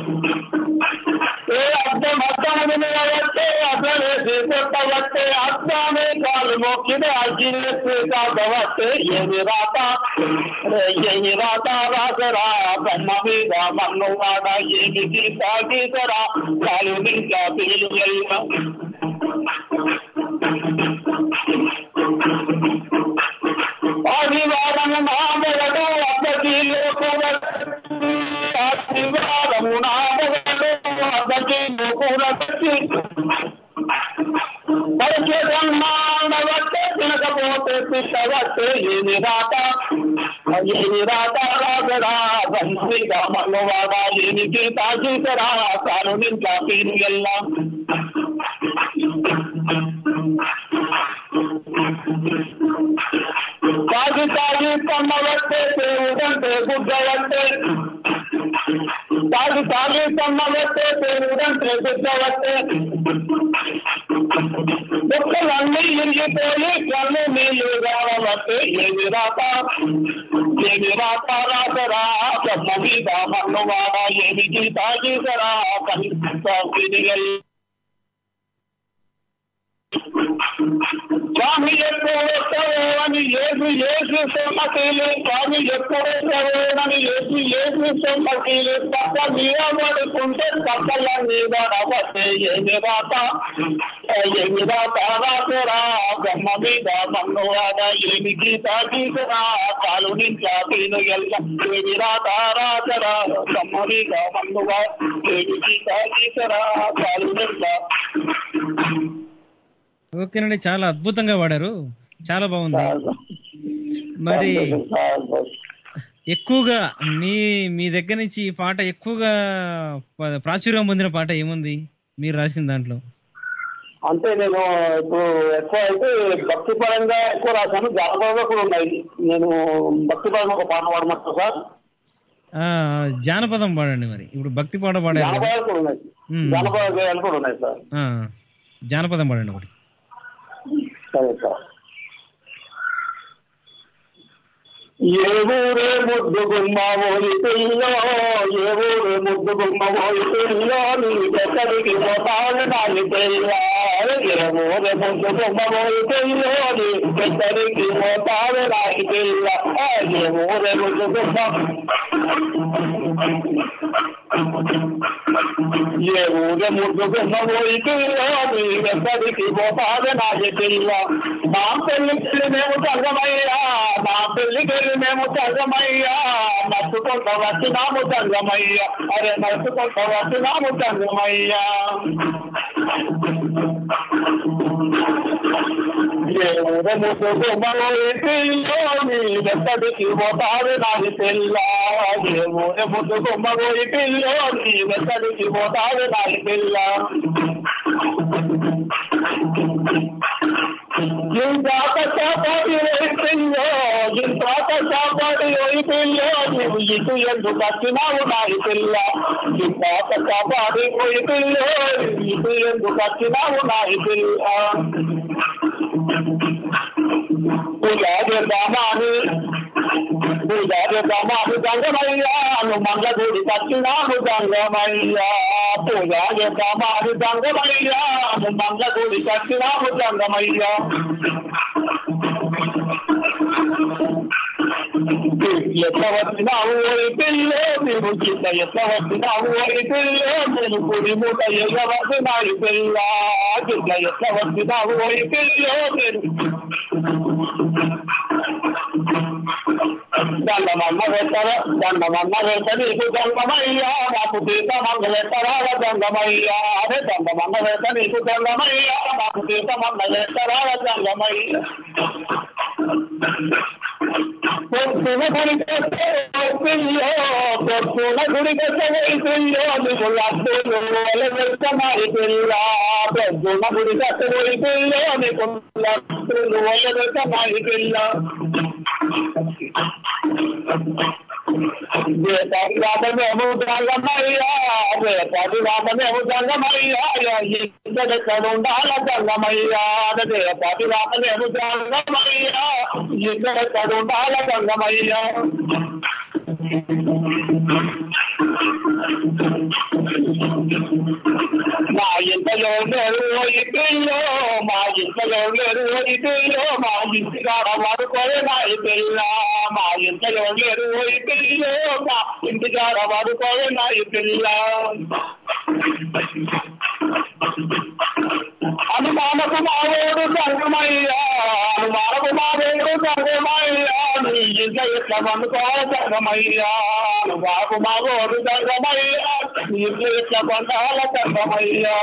ఏ అర్థం అర్థములవట్టే అవ్వలేది కొట్టవట్టే, అర్థమే కాలు మొక్కిన అగ్గినెత్తి కాగవట్టే, ఏమి రాత ఏమి రాత రాసరా బ్రహ్మ మీద మన్నువాడ, ఏమి గీతా గీసరా కాలు నింట్లా పీలు గల్లా, ఆదివారము నామగడు అద్దకీలో కూడా, ఆదివారము నామగడు అద్దకీలో కూడా కట్టి, పరిచే బ్రహ్మాండవట్టే తినకపోతే తిట్టవట్టే, ఏమి రాత ఏమి రాత రాజరా బ్రహ్మ మీద మన్నువాడ, ఏమి గీతా గీసరా కాలు నింట్లా పీను గల్లా, తాగి తాగి కమ్మవట్టే దేవుడంటే గుడ్డవట్టే, తాగి తాగి సమ్మవట్టే దేవుడంటే పెద్దవట్టే దుఃఖలన్నీ ఇరిగిపోయి కళ్ళు నీళ్ళు కావబట్టే ఏమి రాత ఏమి రాత రాతరా బ్రహ్మ మీద మన్నవాడ ఏమి గీతా గీతరా కనిపిస్తాయి స్వామి ఎక్కువ వస్తావో అని ఏసు ఏసు సొమ్మకీలు స్వామి ఎక్కువ వస్తావో అని ఏసు ఏసు సొమ్మకీలు పక్క మీద పడుకుంటే పక్కల మీద రాబట్టే ఏమి రాత ఏమి రాత రాతరా బ్రహ్మ మీద మన్నవాడ ఏమి గీత గీతరా కాలు నించా తీను ఎల్ల ఏమి రాత రాతరా బ్రహ్మ మీద మన్నవాడ ఏమి గీత గీతరా కాలు నించా. ఓకేనండి, చాలా అద్భుతంగా పాడారు, చాలా బాగుంది. మరి ఎక్కువగా మీ మీ దగ్గర నుంచి ఈ పాట ఎక్కువగా ప్రాచుర్యం పొందిన పాట ఏముంది మీరు రాసిన దాంట్లో? అంటే నేను ఇప్పుడు ఎక్కువ అయితే భక్తి పరంగా ఎక్కువ రాశాను, జానపదంగా కూడా ఉన్నాయి. నేను భక్తి పరంగా ఒక పాట పాడమంటాను సార్. జానపదం పాడండి. మరి ఇప్పుడు భక్తి పాట పాడారు, జానపదాలు కూడా ఉన్నాయి, జానపద గేయాలు కూడా ఉన్నాయి సార్. జానపదం పాడండి ఒకటి. సరే సార్. ఏ ఊరే ముద్దు గుమ్మ ఓయి పిల్లో, ఏ ఊరే ముద్దు గుమ్మ ఓయి పిల్లో, నీ ఎక్కడికి పోతాను నాని పిల్ల. ఏ ఊరే ముద్దు గుమ్మ ఓయి పిల్లో, నీ ఎక్కడికి పోతాను నాని పిల్ల. ఏ ఊరే ముద్దు గుమ్మ ఏ ఊరే ముద్దు గుమ్మ ఓయి పిల్లో, నీ ఎక్కడికి పోతాను నాని పిల్ల. మా పెళ్లికి మేము సంగమయ్యా, మా పెళ్లికి మేము సంగమయ్యా, నచ్చుకుంటూ వచ్చినాము సంగమయ్యా, అరే నచ్చుకుంటూ వచ్చినాము సంగమయ్యా. ఏ ఊరే ముద్దు గుమ్మ ఓయి పిల్లో, నీ ఎక్కడికి పోతాను నాని పిల్ల. ఏ ఊరే ముద్దు గుమ్మ ఓయి పిల్లో, నీ ఎక్కడికి పోతాను నాని పిల్ల. ఇంతాక చాపాడి ఓయి పిల్లో, ఇంతాక చాపాడి ఓయి పిల్లో, నువ్వు ఇటు ఎందుకు వచ్చినావు నాయి పిల్ల. ఇంతాక చాపాడి ఓయి పిల్లో, ఇటు ఎందుకు వచ్చినావు నాయి పిల్ల. పూజా చేద్దామాని పూజా చేద్దామాని గంగమయ్యా, నువ్వు మంగళూరి వచ్చినాము గంగమయ్యా. పూజా చేద్దామాని గంగమయ్యా, నువ్వు మంగళూరి వచ్చినాము గంగమయ్యా. ఎట్లా వచ్చినావు ఓయి పిల్లో, నేను కింద ఎట్లా వచ్చినావు ఓయి పిల్లో, నేను కుడి మూట ఎగవద్దు నాయి పిల్ల. కింద ఎట్లా వచ్చినావు ఓయి పిల్లో, నేను దండమన్న పెట్టర దండమన్న పెట్ట నీకు దండమయ్యా, నాకు తీర్థ మంగ పెట్టరాల దండమయ్యా. అదే దండమన్న పెట్ట నీకు దండమయ్యా, నాకు తీర్థ మంగ పెట్టరాల దండమయ్యా. పొత్తుల గుడికొస్తే పిల్లో, పొత్తుల గుడికొస్తే పిల్లో, నీకు లడ్డూలు ఒలగెత్తనాయి పిల్ల. పొత్తుల గుడికొస్తే పిల్లో, నీకు లడ్డూలు ఒలగెత్తనాయి పిల్ల. రేపటి రామమేమో గంగమయ్యా, రేపటి రామమేమో గంగమయ్యా, ఇద్దరెక్కడ ఉండాల గంగమయ్యా. రేపటి రామమేమో గంగమయ్యా, ఇద్దరెక్కడ ఉండాల గంగమయ్యా. మా ఇంట్లో లేరు ఓయి పిల్లో, మా ఇంట్లో లేరు ఓయి పిల్లో, మా ఇంటి కాడ పడుకోలే నాయి పిల్ల. మా ఇంట్లో లేరు ఓయి పిల్లో, మా ఇంటి కాడ పడుకోలే నాయి పిల్ల. అనుమానకు మావేడు సంగమయ్యా, అనుమానకు మావేడు సంగమయ్యా, నీ ఇంట్లో ఎట్లా పండుకోవాలి సంగమయ్యా. అనుమానకు మావేడు సంగమయ్యా, నీ ఇంట్లో ఎట్లా పండాల సంగమయ్యా.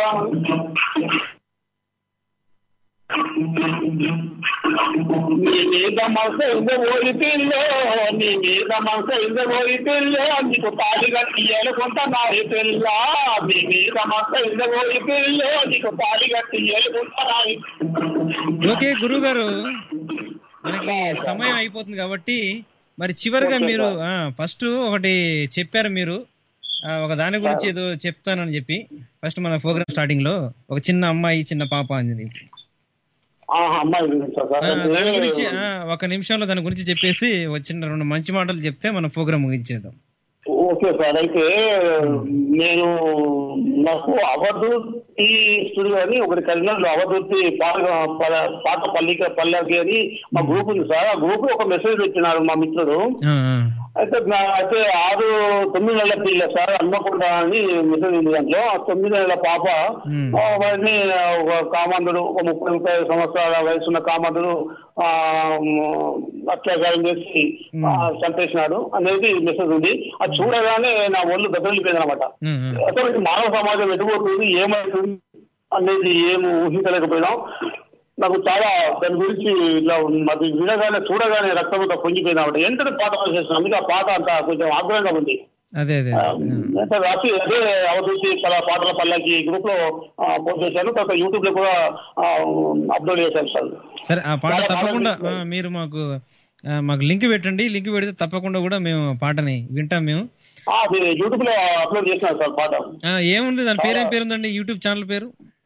నీ మీద మనసు ఓయి పిల్లో, నీ మీద మనసు ఓయి పిల్లో, నీకు తాళి కట్టి ఏలుకుంటా నాయి పిల్ల. నీ మీద మనసు ఓయి పిల్లో, నీకు తాళి కట్టి ఏలుకుంటా నాయి. ఓకే గురువు గారు, మనకి సమయం అయిపోతుంది కాబట్టి మరి చివరిగా మీరు ఫస్ట్ ఒకటి చెప్పారు, మీరు ఆ, ఒక దాని గురించి ఏదో చెప్తానని చెప్పి ఫస్ట్ మన ప్రోగ్రామ్ స్టార్టింగ్ లో ఒక చిన్న అమ్మాయి చిన్న పాప అని ఆహా, అమ్మాయి గురించా సార్? ఆ, దాని గురించి ఆ, ఒక నిమిషంలో దాని గురించి చెప్పేసి వచ్చిన రెండు మంచి మాటలు చెప్తే మన ప్రోగ్రామ్ ముగించేద్దాం. Okay sir. అయితే నేను నాకు అవధూతి స్టూడియో అని ఒకటి కరీంనగర్లో అవధూతి పాట పాట పల్లిక పల్లకి అని మా గ్రూప్ ఉంది సార్. ఆ గ్రూప్ ఒక మెసేజ్ పెట్టినారు మా మిత్రుడు. ఆ, ఆ. అయితే నా- అయితే ఆరు తొమ్మిది నెలల పిల్ల సార్ హన్మకొండ అని మెసేజ్ ఉంది దాంట్లో. ఆ తొమ్మిది నెలల పాప మ్మ్. ఆ, వాడిని ఒక కామాంధుడు, ఒక ముప్పై ముప్పై ఐదు సంవత్సరాల వయసున్న కామాంధుడు ఆ మ్, అత్యాచారం చేసి ఆ, చంపేసినాడు అనేది మెసేజ్ ఉంది. అది చూడగానే నా ఒళ్ళు దెబ్బలిపోయింది అనమాట. ఉమ్, ఉమ్. అసలు మానవ సమాజం ఎటుపోతుంది, ఏమవుతుంది అనేది ఏమి ఊహించలేకపోయినాం. నాకు చాలా దాని గురించి ఇట్లా అది వినగానే చూడగానే రక్తంతో పొంగిపోయింది అనమాట. ఎంతటి పాట చేసిన అందుకే ఆ పాట అంత కొంచెం ఆగ్రహంగా ఉంది. అదే అదే ఆ, అంటే రాసి అదే అవధూతి కళ పాటల పల్లకి గ్రూప్ లో ఆ, పోస్ట్ చేశాను. తర్వాత యూట్యూబ్ లో కూడా ఆ, అప్లోడ్ చేశాను సార్. సరే ఆ పాట చాలా తప్పకుండా బాగా ఆ, మీరు మాకు ఆ, మాకు లింక్ పెట్టండి. లింక్ పెడితే తప్పకుండా కూడా మేము పాటని వింటాం మేము. ఆ, అది యూట్యూబ్ లో అప్లోడ్ చేసినాను సార్ పాట. ఆ, ఏముంది దాని పేరు ఏం పేరు ఉందండి యూట్యూబ్ ఛానల్ పేరు?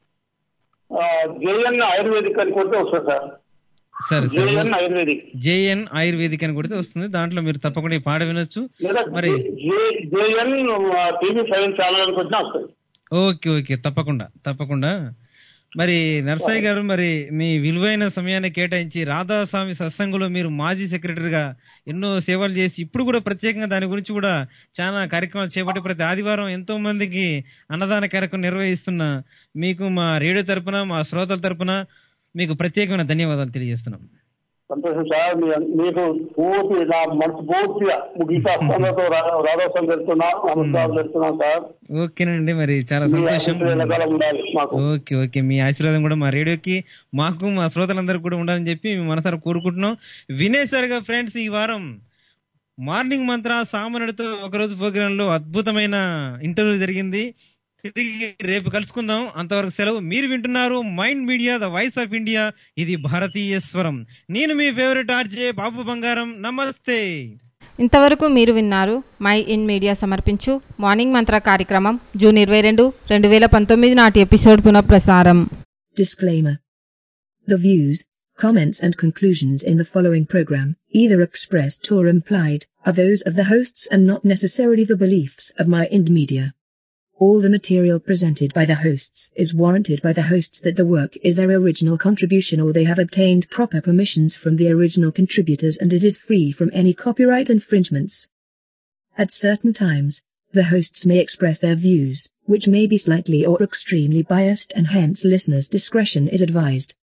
జేఎన్ ఆయుర్వేదిక్ అని కొడితే వస్తుంది సార్. సరే సరే జేఎన్ ఆయుర్వేదిక్ జేఎన్ ఆయుర్వేదిక్ అని కొడితే వస్తుంది. దాంట్లో మీరు తప్పకుండా ఈ పాట వినొచ్చు. లేదా మరి జేఎన్ టీవీ సైన్స్ ఛానల్ అని కొట్టినా వస్తుంది. ఓకే ఓకే తప్పకుండా తప్పకుండా. మరి నర్సయ్య గారు, మరి మీ విలువైన సమయాన్ని కేటాయించి రాధాస్వామి సత్సంగంలో మీరు మాజీ సెక్రటరీగా ఎన్నో సేవలు చేసి ఇప్పుడు కూడా ప్రత్యేకంగా దాని గురించి కూడా చాలా కార్యక్రమాలు చేపట్టి ప్రతి ఆదివారం ఎంతో మందికి అన్నదాన కార్యక్రమం నిర్వహిస్తున్న మీకు మా రేడియో తరపున మా శ్రోతల తరపున మీకు ప్రత్యేకమైన ధన్యవాదాలు తెలియజేస్తున్నాం. సంతోషం సార్. మీ- మీకు పూర్తి నా మనసు పూర్తిగా ముగిత అస్తంతో రాధాస్వామి పెడుతున్నా, నమస్కారం పెడుతున్నాం సార్. ఓకేనండి, మరి చాలా మీ సంతోషం. ఆశీస్సులు ఎల్లకాలం ఉండాలి మాకు. ఓకే ఓకే మీ ఆశీర్వాదం కూడా మా రేడియోకి మాకు మా శ్రోతలందరికీ కూడా ఉండాలని చెప్పి మేము మనసారా కోరుకుంటున్నాం. వినేసరిగా ఫ్రెండ్స్, ఈ వారం మార్నింగ్ మంత్ర సామాన్యుడితో ఒకరోజు ప్రోగ్రామ్ లో అద్భుతమైన ఇంటర్వ్యూ జరిగింది. తిరిగి రేపు కలుసుకుందాం. అంతవరకు సెలవు. మీరు వింటున్నారు mind media, the voice of India. ఇది భారతీయ స్వరం. నేను మీ ఫేవరెట్ ఆర్జే బాబు బంగారం. నమస్తే. ఇంతవరకు మీరు విన్నారు మై ఇన్ మీడియా సమర్పించు మార్నింగ్ మంత్ర కార్యక్రమం జూన్ ఇరవై రెండు రెండు వేల పంతొమ్మిది నాటి ఎపిసోడ్ పునఃప్రసారం. Disclaimer. The views, comments and conclusions in the following program, either expressed or implied, are those of the hosts and not necessarily the beliefs of My Ind Media. All the material presented by the hosts is warranted by the hosts that the work is their original contribution or they have obtained proper permissions from the original contributors and it is free from any copyright infringements. At certain times, the hosts may express their views, which may be slightly or extremely biased and hence listeners' discretion is advised.